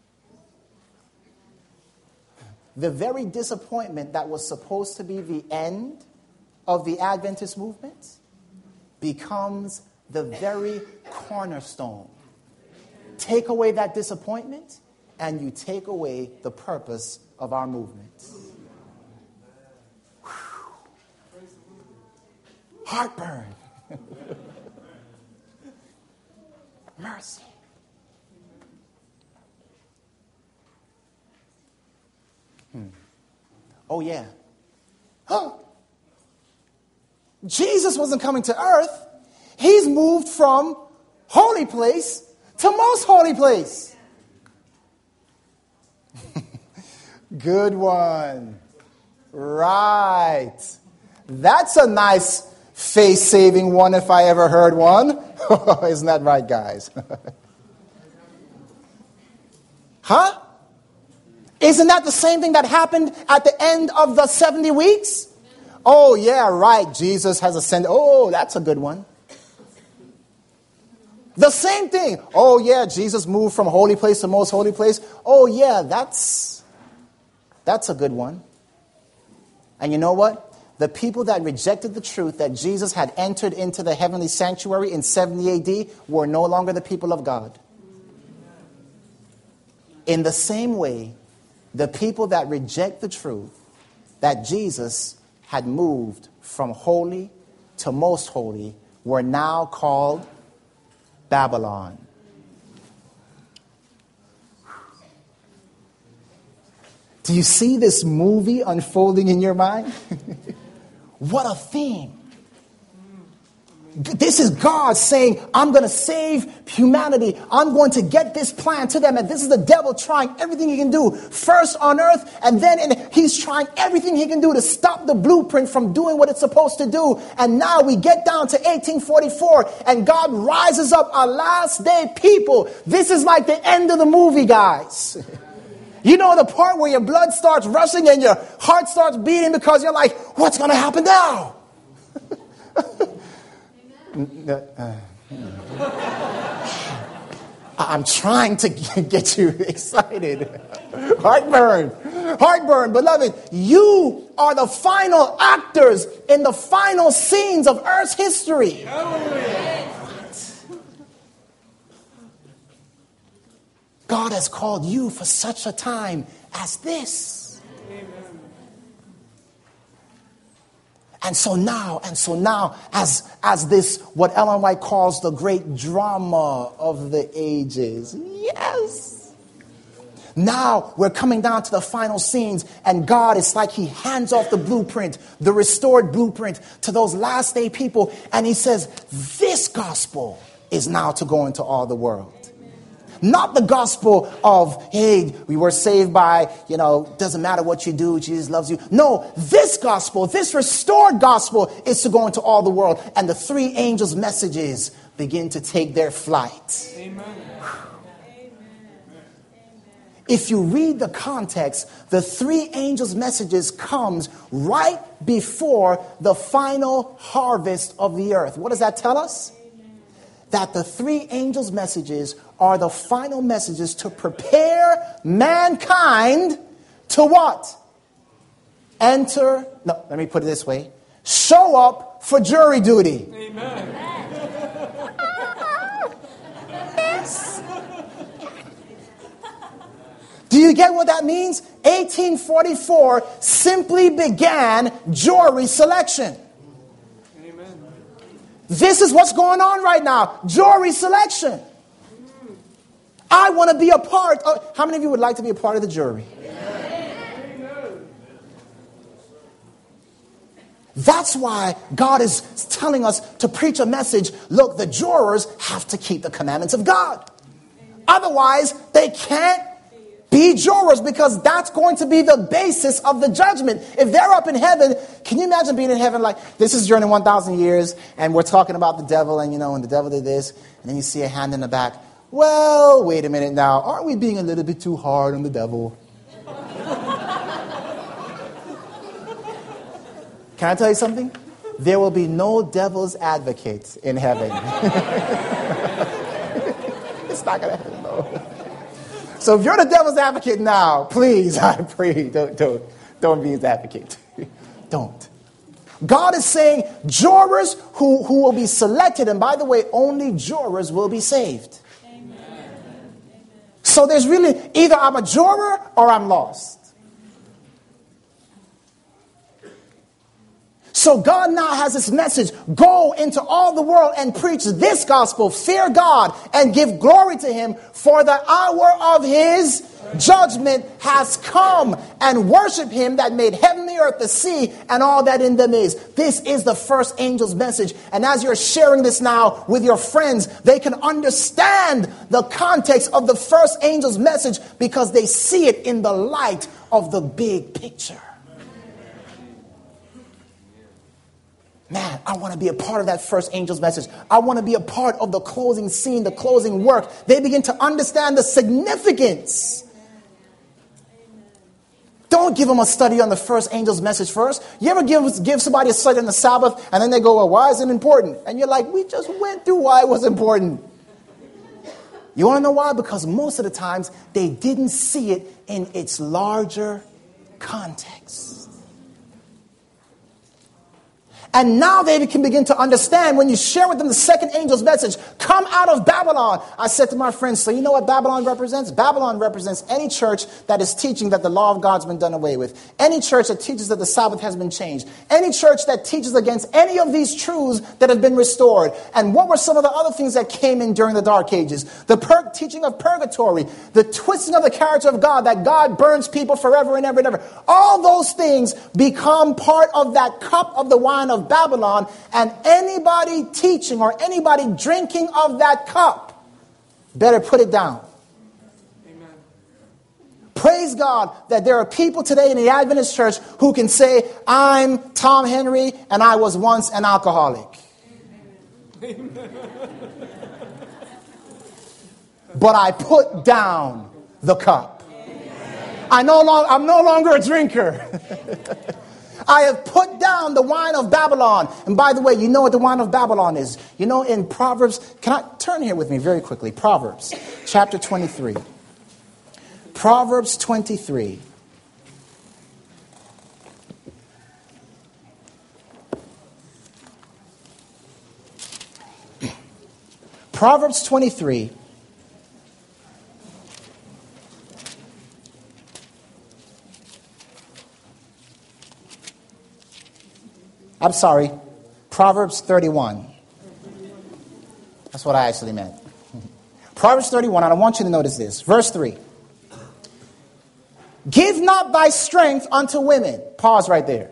The very disappointment that was supposed to be the end of the Adventist movement becomes the very cornerstone. Take away that disappointment, and you take away the purpose of our movement. Whew. Heartburn. Mercy. Oh, yeah. Huh? Jesus wasn't coming to earth. He's moved from holy place to most holy place. Good one. Right. That's a nice face-saving one if I ever heard one. Isn't that right, guys? Huh? Isn't that the same thing that happened at the end of the 70 weeks? Oh, yeah, right. Jesus has ascended. Oh, that's a good one. The same thing. Oh, yeah, Jesus moved from holy place to most holy place. Oh, yeah, that's a good one. And you know what? The people that rejected the truth that Jesus had entered into the heavenly sanctuary in 70 AD were no longer the people of God. In the same way, the people that reject the truth that Jesus had moved from holy to most holy were now called Babylon. Do you see this movie unfolding in your mind? What a theme. This is God saying, I'm going to save humanity. I'm going to get this plan to them. And this is the devil trying everything he can do. First on earth, and then he's trying everything he can do to stop the blueprint from doing what it's supposed to do. And now we get down to 1844, and God rises up a last day people. This is like the end of the movie, guys. You know the part where your blood starts rushing and your heart starts beating because you're like, what's going to happen now? I'm trying to get you excited. Heartburn. Beloved, you are the final actors in the final scenes of Earth's history. God has called you for such a time as this. And so now, as this, what Ellen White calls the great drama of the ages. Yes. Now we're coming down to the final scenes, and God, it's like he hands off the blueprint, the restored blueprint, to those last day people. And he says, this gospel is now to go into all the world. Not the gospel of, hey, we were saved by, doesn't matter what you do, Jesus loves you. No, this gospel, this restored gospel is to go into all the world. And the three angels' messages begin to take their flight. Amen. If you read the context, the three angels' messages comes right before the final harvest of the earth. What does that tell us? That the three angels' messages are the final messages to prepare mankind to what? Let me put it this way. Show up for jury duty. Amen. Yes. Do you get what that means? 1844 simply began jury selection. This is what's going on right now. Jury selection. I want to be a part of... How many of you would like to be a part of the jury? That's why God is telling us to preach a message. Look, the jurors have to keep the commandments of God. Otherwise, they can't be jurors, because that's going to be the basis of the judgment. If they're up in heaven, can you imagine being in heaven like, this is Journey 1,000 years, and we're talking about the devil, and and the devil did this, and then you see a hand in the back. Well, wait a minute now. Aren't we being a little bit too hard on the devil? Can I tell you something? There will be no devil's advocates in heaven. It's not going to happen, though. So if you're the devil's advocate now, please, I pray, don't be his advocate. Don't. God is saying jurors who will be selected, and by the way, only jurors will be saved. Amen. So there's really either I'm a juror or I'm lost. So God now has this message. Go into all the world and preach this gospel. Fear God and give glory to him, for the hour of his judgment has come, and worship him that made heaven, the earth, the sea, and all that in them is. This is the first angel's message. And as you're sharing this now with your friends, they can understand the context of the first angel's message because they see it in the light of the big picture. Man, I want to be a part of that first angel's message. I want to be a part of the closing scene, the closing work. They begin to understand the significance. Don't give them a study on the first angel's message first. You ever give somebody a study on the Sabbath and then they go, well, why is it important? And you're like, we just went through why it was important. You want to know why? Because most of the times they didn't see it in its larger context. And now they can begin to understand when you share with them the second angel's message, come out of Babylon. I said to my friends, so you know what Babylon represents? Babylon represents any church that is teaching that the law of God's been done away with. Any church that teaches that the Sabbath has been changed. Any church that teaches against any of these truths that have been restored. And what were some of the other things that came in during the Dark Ages? The teaching of purgatory. The twisting of the character of God, that God burns people forever and ever and ever. All those things become part of that cup of the wine of Babylon, and anybody teaching or anybody drinking of that cup better put it down. Amen. Praise God that there are people today in the Adventist church who can say, I'm Tom Henry and I was once an alcoholic. Amen. But I put down the cup. I'm no longer a drinker. I have put down the wine of Babylon. And by the way, you know what the wine of Babylon is. You know, in Proverbs, can I turn here with me very quickly? Proverbs chapter 23. Proverbs 23. Proverbs 23. I'm sorry, Proverbs 31. That's what I actually meant. Proverbs 31, and I want you to notice this. Verse 3. Give not thy strength unto women. Pause right there.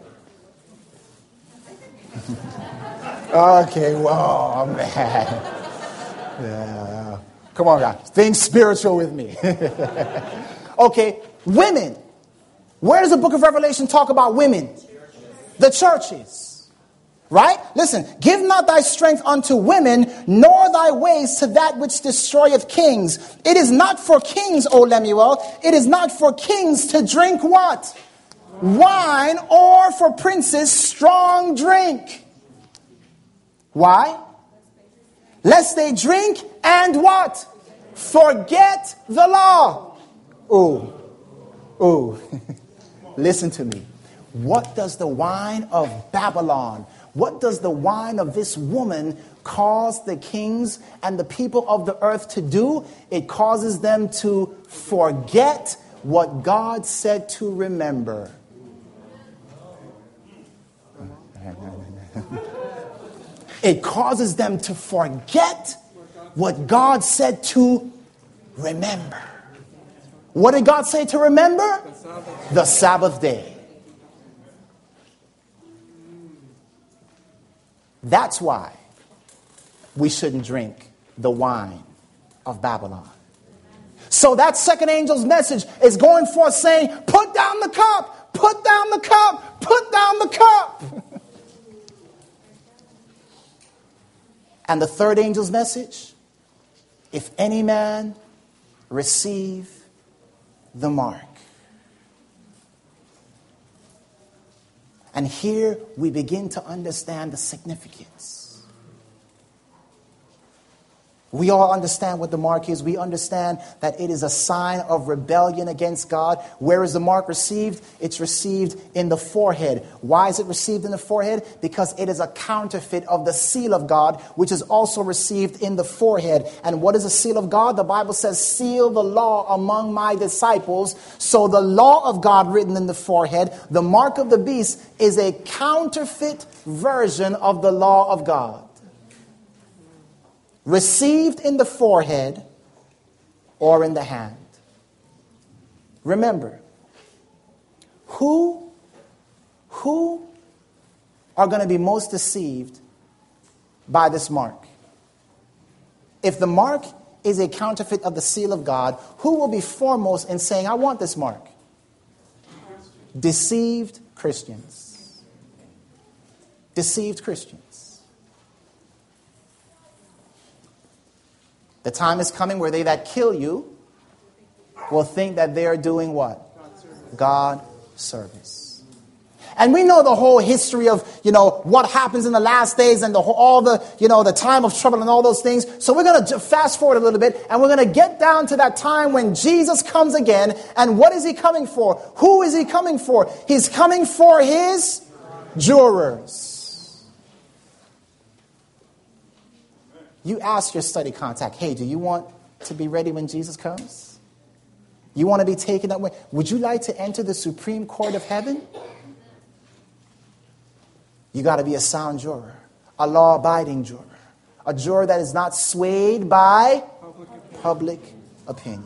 Okay, well, man. Yeah. Come on, guys. Think spiritual with me. Okay, women. Where does the book of Revelation talk about women? The churches. Right? Listen, give not thy strength unto women, nor thy ways to that which destroyeth kings. It is not for kings, O Lemuel. It is not for kings to drink what? Wine, or for princes strong drink. Why? Lest they drink and what? Forget the law. Oh. Listen to me. What does the wine of Babylon, what does the wine of this woman cause the kings and the people of the earth to do? It causes them to forget what God said to remember. It causes them to forget what God said to remember. What did God say to remember? The Sabbath day. That's why we shouldn't drink the wine of Babylon. So that second angel's message is going forth saying, put down the cup, put down the cup, put down the cup. And the third angel's message, if any man receive the mark. And here we begin to understand the significance. We all understand what the mark is. We understand that it is a sign of rebellion against God. Where is the mark received? It's received in the forehead. Why is it received in the forehead? Because it is a counterfeit of the seal of God, which is also received in the forehead. And what is the seal of God? The Bible says, seal the law among my disciples. So the law of God written in the forehead, the mark of the beast, is a counterfeit version of the law of God. Received in the forehead or in the hand. Remember, who are going to be most deceived by this mark? If the mark is a counterfeit of the seal of God, who will be foremost in saying, I want this mark? Deceived Christians. Deceived Christians. The time is coming where they that kill you will think that they are doing what? God service. And we know the whole history of, what happens in the last days and all the, the time of trouble and all those things. So we're going to fast forward a little bit and we're going to get down to that time when Jesus comes again. And what is he coming for? Who is he coming for? He's coming for his jurors. You ask your study contact, hey, do you want to be ready when Jesus comes? You want to be taken up? Would you like to enter the Supreme Court of Heaven? You got to be a sound juror, a law-abiding juror, a juror that is not swayed by public opinion.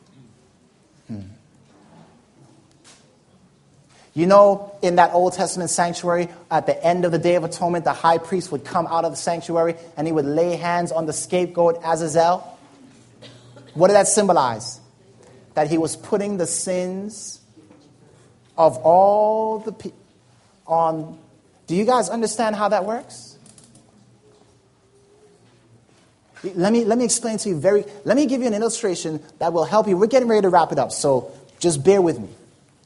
In that Old Testament sanctuary, at the end of the Day of Atonement, the high priest would come out of the sanctuary and he would lay hands on the scapegoat Azazel. What did that symbolize? That he was putting the sins of all the people on. Do you guys understand how that works? Let me explain to you let me give you an illustration that will help you. We're getting ready to wrap it up, so just bear with me.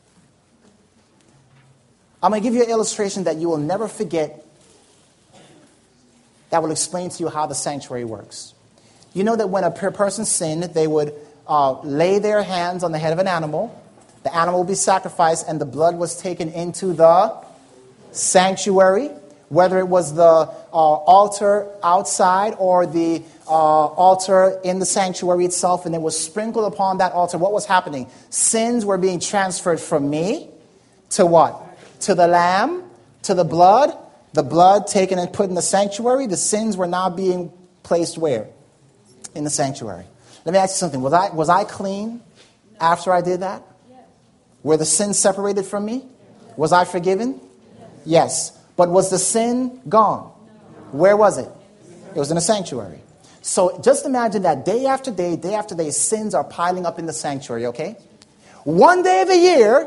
I'm going to give you an illustration that you will never forget that will explain to you how the sanctuary works. You know that when a person sinned, they would lay their hands on the head of an animal. The animal would be sacrificed and the blood was taken into the sanctuary, whether it was the altar outside or the altar in the sanctuary itself, and it was sprinkled upon that altar. What was happening? Sins were being transferred from me to what? To the lamb, to the blood taken and put in the sanctuary. The sins were now being placed where? In the sanctuary. Let me ask you something. Was I clean after I did that? Were the sins separated from me? Was I forgiven? Yes. But was the sin gone? Where was it? It was in the sanctuary. So just imagine that day after day, sins are piling up in the sanctuary, okay? One day of the year,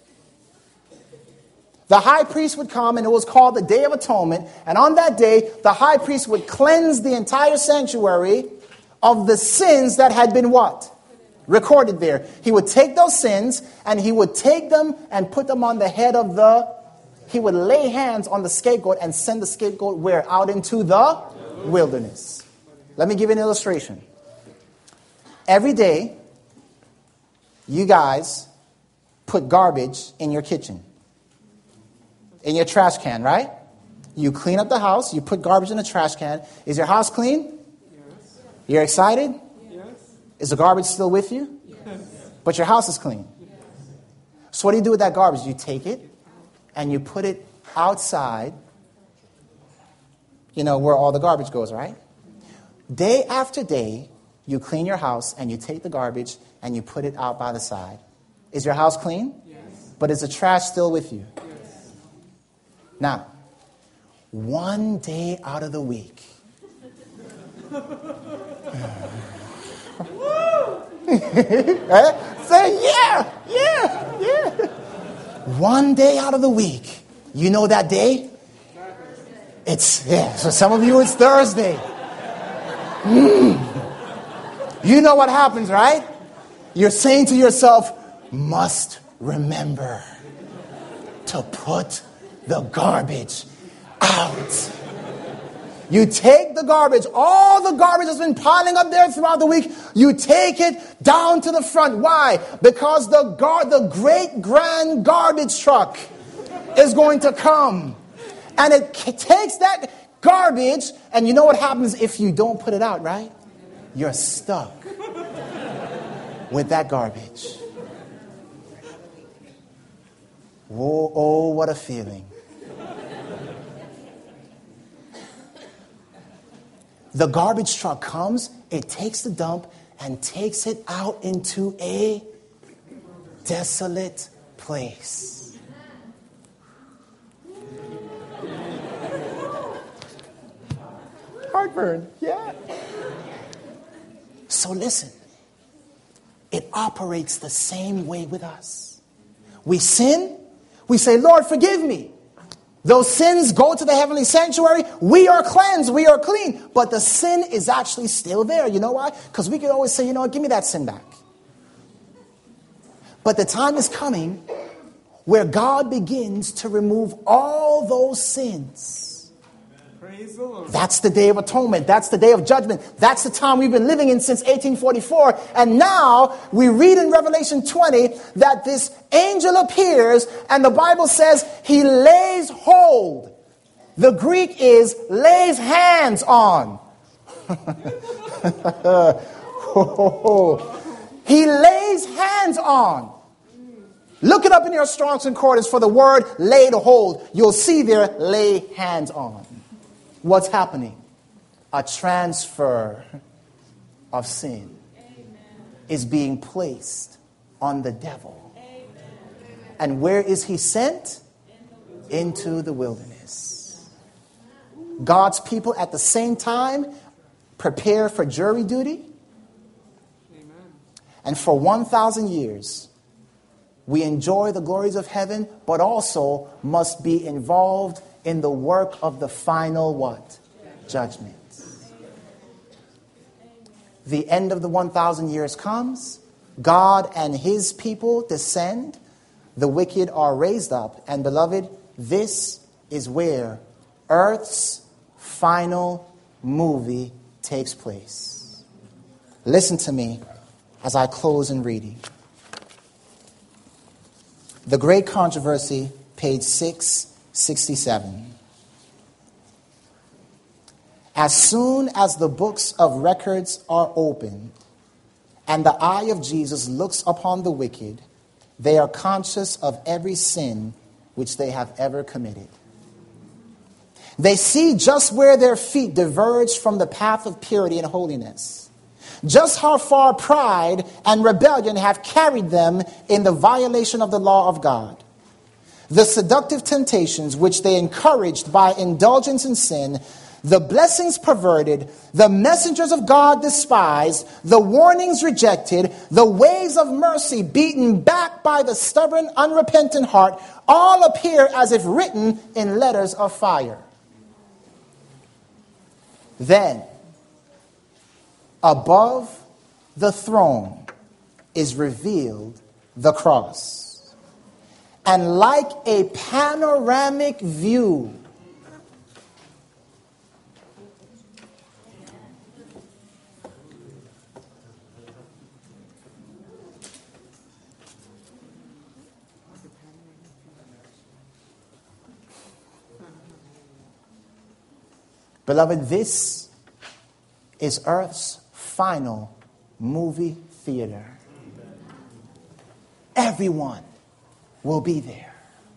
the high priest would come, and it was called the Day of Atonement. And on that day, the high priest would cleanse the entire sanctuary of the sins that had been what? Recorded there. He would take those sins, and he would take them and put them on the head of he would lay hands on the scapegoat and send the scapegoat where? Out into the wilderness. Let me give you an illustration. Every day, you guys put garbage in your kitchen. In your trash can, right? You clean up the house. You put garbage in the trash can. Is your house clean? Yes. You're excited? Yes. Is the garbage still with you? Yes. But your house is clean. Yes. So what do you do with that garbage? You take it and you put it outside, where all the garbage goes, right? Day after day, you clean your house and you take the garbage and you put it out by the side. Is your house clean? Yes. But is the trash still with you? Yes. Now, one day out of the week, say yeah. One day out of the week, you know that day? So some of you it's Thursday. You know what happens, right? You're saying to yourself, must remember to put the garbage out. You take the garbage, all the garbage has been piling up there throughout the week. You take it down to the front. Why? Because the great grand garbage truck is going to come. And it takes that garbage, and you know what happens if you don't put it out, right? You're stuck with that garbage. Oh, what a feeling. The garbage truck comes, it takes the dump and takes it out into a desolate place. Heartburn, yeah. So listen, it operates the same way with us. We sin, we say, Lord, forgive me. Those sins go to the heavenly sanctuary. We are cleansed. We are clean. But the sin is actually still there. You know why? Because we can always say, give me that sin back. But the time is coming where God begins to remove all those sins. Praise the Lord. That's the Day of Atonement. That's the Day of Judgment. That's the time we've been living in since 1844. And now we read in Revelation 20 that this angel appears and the Bible says he lays hold. The Greek is lays hands on. He lays hands on. Look it up in your Strong's Concordance for the word laid hold. You'll see there, lay hands on. What's happening? A transfer of sin is being placed on the devil. And where is he sent? Into the wilderness. God's people at the same time prepare for jury duty. And for 1,000 years, we enjoy the glories of heaven, but also must be involved in the work of the final what? Judgment. The end of the 1,000 years comes. God and his people descend. The wicked are raised up. And beloved, this is where earth's final movie takes place. Listen to me as I close in reading. The Great Controversy, page 667. As soon as the books of records are opened and the eye of Jesus looks upon the wicked, they are conscious of every sin which they have ever committed. They see just where their feet diverge from the path of purity and holiness, just how far pride and rebellion have carried them in the violation of the law of God. The seductive temptations which they encouraged by indulgence in sin, the blessings perverted, the messengers of God despised, the warnings rejected, the ways of mercy beaten back by the stubborn, unrepentant heart, all appear as if written in letters of fire. Then, above the throne is revealed the cross. And like a panoramic view, beloved, this is Earth's final movie theater. Everyone will be there.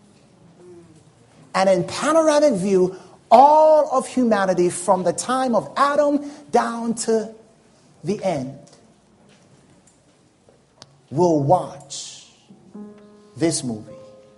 And in panoramic view, all of humanity from the time of Adam down to the end will watch this movie.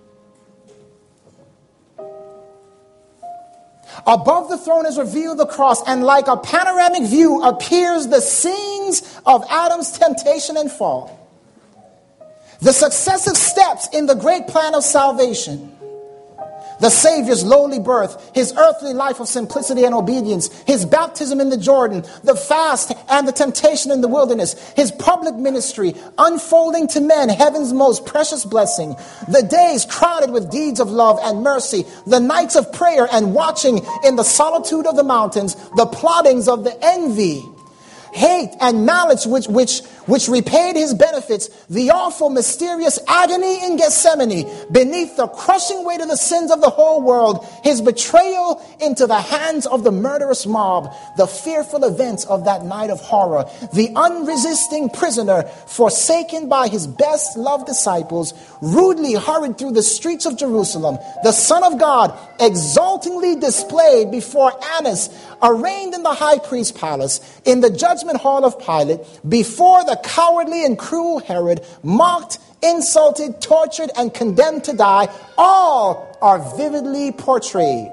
Above the throne is revealed the cross, and like a panoramic view appears the scenes of Adam's temptation and fall. The successive steps in the great plan of salvation. The Savior's lowly birth, his earthly life of simplicity and obedience, his baptism in the Jordan, the fast and the temptation in the wilderness, his public ministry, unfolding to men heaven's most precious blessing, the days crowded with deeds of love and mercy, the nights of prayer and watching in the solitude of the mountains, the plottings of the envy, hate and malice which repaid his benefits, the awful mysterious agony in Gethsemane, beneath the crushing weight of the sins of the whole world, his betrayal into the hands of the murderous mob, the fearful events of that night of horror, the unresisting prisoner forsaken by his best loved disciples, rudely hurried through the streets of Jerusalem, the Son of God exultingly displayed before Annas, arraigned in the high priest's palace, in the judgment hall of Pilate, before the cowardly and cruel Herod, mocked, insulted, tortured, and condemned to die, all are vividly portrayed.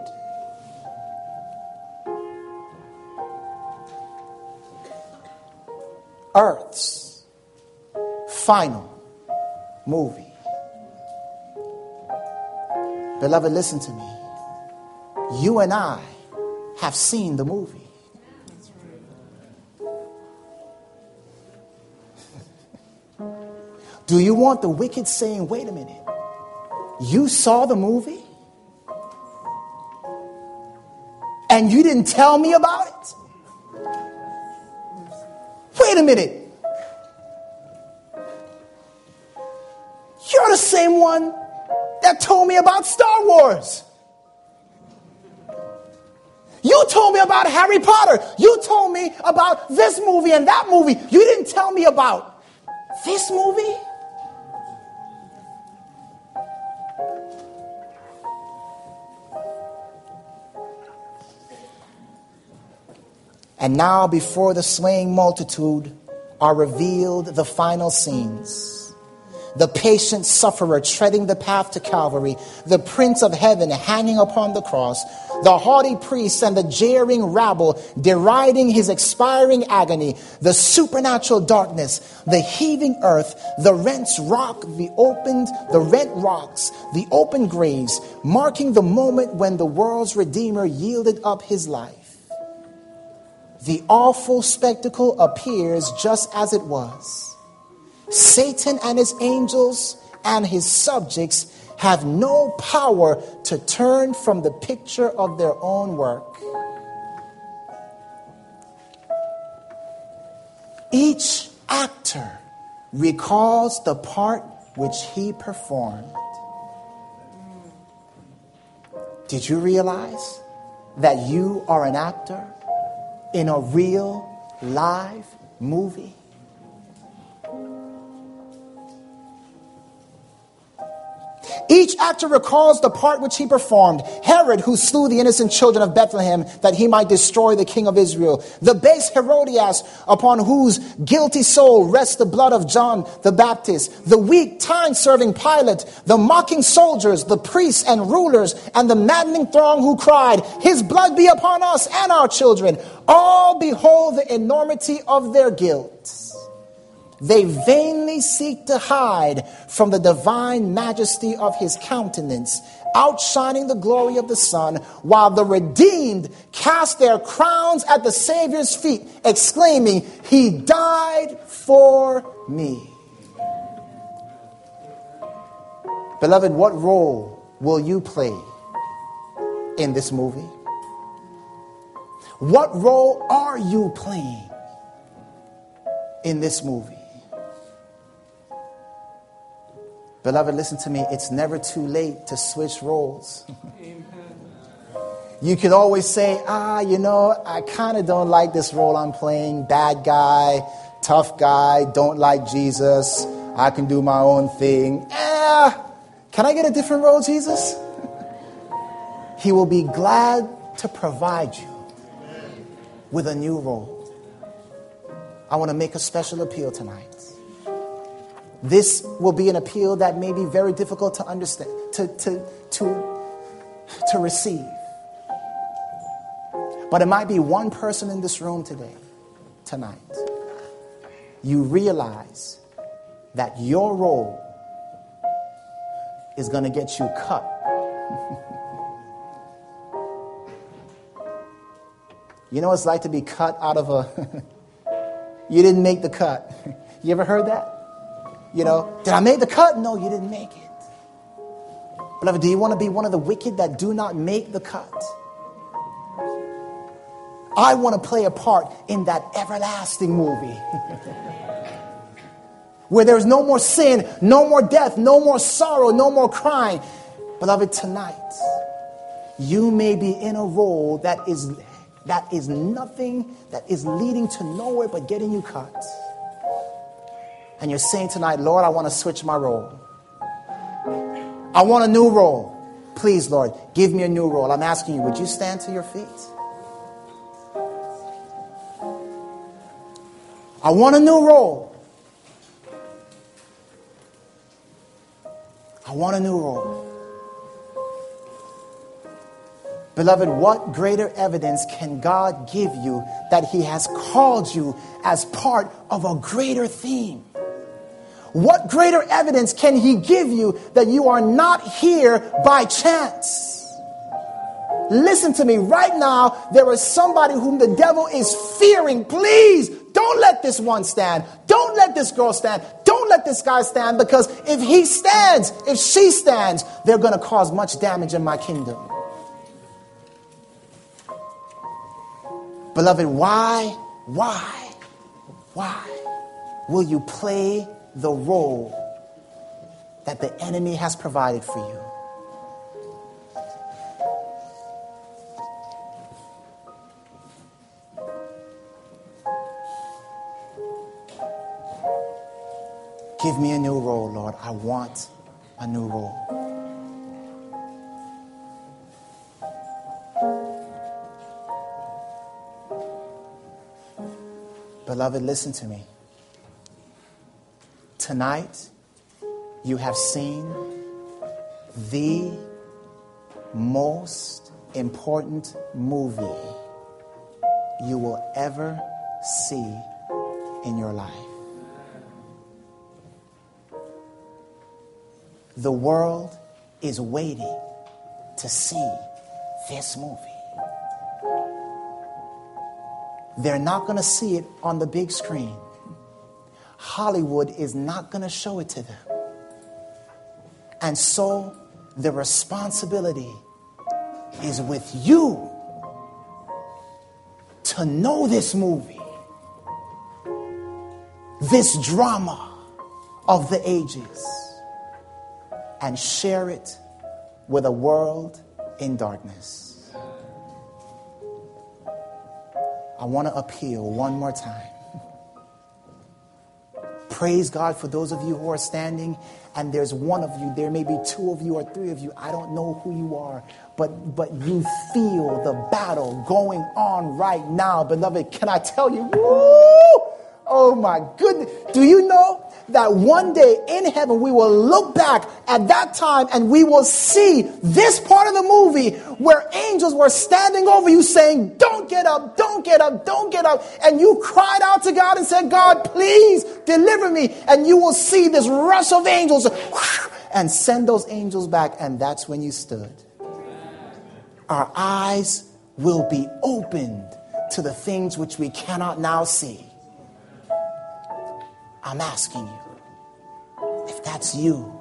Earth's final movie. Beloved, listen to me. You and I have seen the movie. Do you want the wicked saying, wait a minute, you saw the movie? And you didn't tell me about it? Wait a minute. You're the same one that told me about Star Wars. You told me about Harry Potter. You told me about this movie and that movie. You didn't tell me about this movie? And now before the swaying multitude are revealed the final scenes. The patient sufferer treading the path to Calvary, the Prince of Heaven hanging upon the cross, the haughty priests and the jeering rabble deriding his expiring agony, the supernatural darkness, the heaving earth, the rent rocks, the open graves, marking the moment when the world's Redeemer yielded up his life. The awful spectacle appears just as it was. Satan and his angels and his subjects have no power to turn from the picture of their own work. Each actor recalls the part which he performed. Did you realize that you are an actor in a real live movie? Each actor recalls the part which he performed. Herod, who slew the innocent children of Bethlehem, that he might destroy the king of Israel. The base Herodias, upon whose guilty soul rests the blood of John the Baptist. The weak, time-serving Pilate. The mocking soldiers, the priests and rulers, and the maddening throng who cried, "His blood be upon us and our children." All behold the enormity of their guilt. They vainly seek to hide from the divine majesty of his countenance, outshining the glory of the sun, while the redeemed cast their crowns at the Savior's feet, exclaiming, "He died for me." Beloved, what role will you play in this movie? What role are you playing in this movie? Beloved, listen to me. It's never too late to switch roles. You could always say, I kind of don't like this role I'm playing. Bad guy, tough guy, don't like Jesus. I can do my own thing. Can I get a different role, Jesus? He will be glad to provide you with a new role. I want to make a special appeal tonight. This will be an appeal that may be very difficult to understand, to receive. But it might be one person in this room tonight. You realize that your role is going to get you cut. You know what it's like to be cut out of you didn't make the cut. You ever heard that? Did I make the cut? No, you didn't make it. Beloved, do you want to be one of the wicked that do not make the cut? I want to play a part in that everlasting movie where there's no more sin, no more death, no more sorrow, no more crying. Beloved, tonight, you may be in a role that is nothing, that is leading to nowhere but getting you cut. And you're saying tonight, Lord, I want to switch my role. I want a new role. Please, Lord, give me a new role. I'm asking you, would you stand to your feet? I want a new role. I want a new role. Beloved, what greater evidence can God give you that he has called you as part of a greater theme? What greater evidence can he give you that you are not here by chance? Listen to me. Right now, there is somebody whom the devil is fearing. Please, don't let this one stand. Don't let this girl stand. Don't let this guy stand, because if he stands, if she stands, they're going to cause much damage in my kingdom. Beloved, why will you play the role that the enemy has provided for you? Give me a new role, Lord. I want a new role. Beloved, listen to me. Tonight, you have seen the most important movie you will ever see in your life. The world is waiting to see this movie. They're not going to see it on the big screen. Hollywood is not going to show it to them. And so the responsibility is with you to know this movie, this drama of the ages, and share it with a world in darkness. I want to appeal one more time. praise God for those of you who are standing, and there's one of you, there may be two of you or three of you, I don't know who you are, but you feel the battle going on right now. Beloved, can I tell you, woo, oh my goodness, do you know that one day in heaven we will look back at that time and we will see this part of the movie where angels were standing over you saying, don't get up, don't get up, don't get up. And you cried out to God and said, God, please deliver me. And you will see this rush of angels and send those angels back. And that's when you stood. Our eyes will be opened to the things which we cannot now see. I'm asking you, if that's you,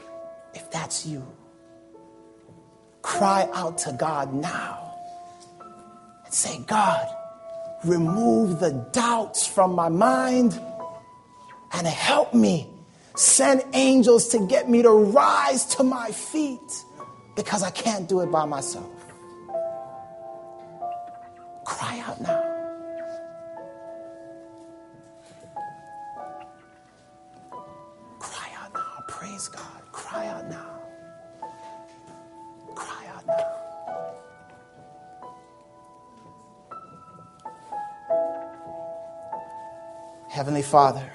cry out to God now and say, God, remove the doubts from my mind and help me. Send angels to get me to rise to my feet because I can't do it by myself. Cry out now. Praise God. Cry out now. Cry out now. Heavenly Father,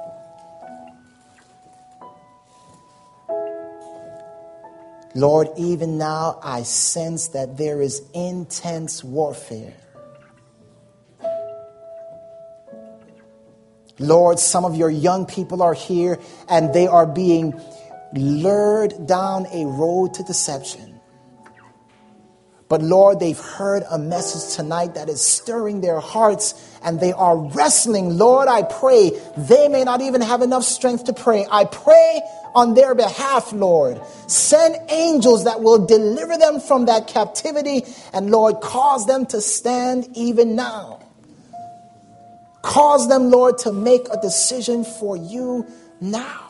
Lord, even now I sense that there is intense warfare. Lord, some of your young people are here and they are being lured down a road to deception. But Lord, they've heard a message tonight that is stirring their hearts and they are wrestling. Lord, I pray they may not even have enough strength to pray. I pray on their behalf, Lord. Send angels that will deliver them from that captivity and Lord, cause them to stand even now. Cause them, Lord, to make a decision for you now.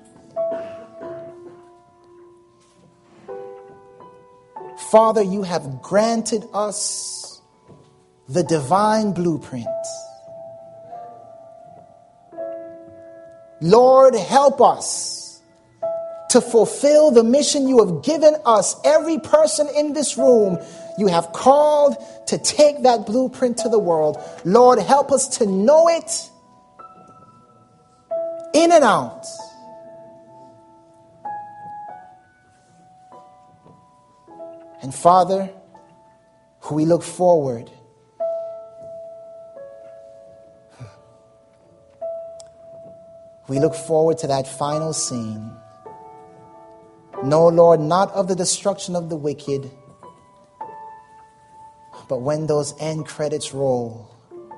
Father, you have granted us the divine blueprint. Lord, help us to fulfill the mission you have given us. Every person in this room, you have called to take that blueprint to the world. Lord, help us to know it in and out. And Father, we look forward to that final scene. No, Lord, not of the destruction of the wicked, but when those end credits roll,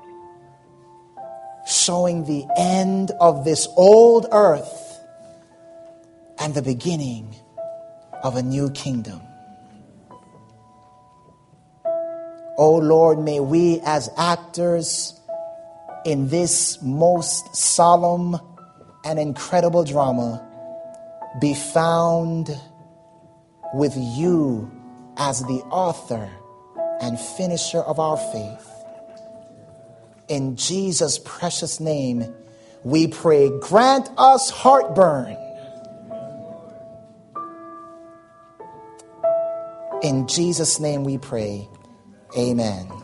showing the end of this old earth and the beginning of a new kingdom. Oh Lord, may we as actors in this most solemn and incredible drama be found with you as the author and finisher of our faith. In Jesus' precious name, we pray. Grant us heartburn. In Jesus' name we pray. Amen.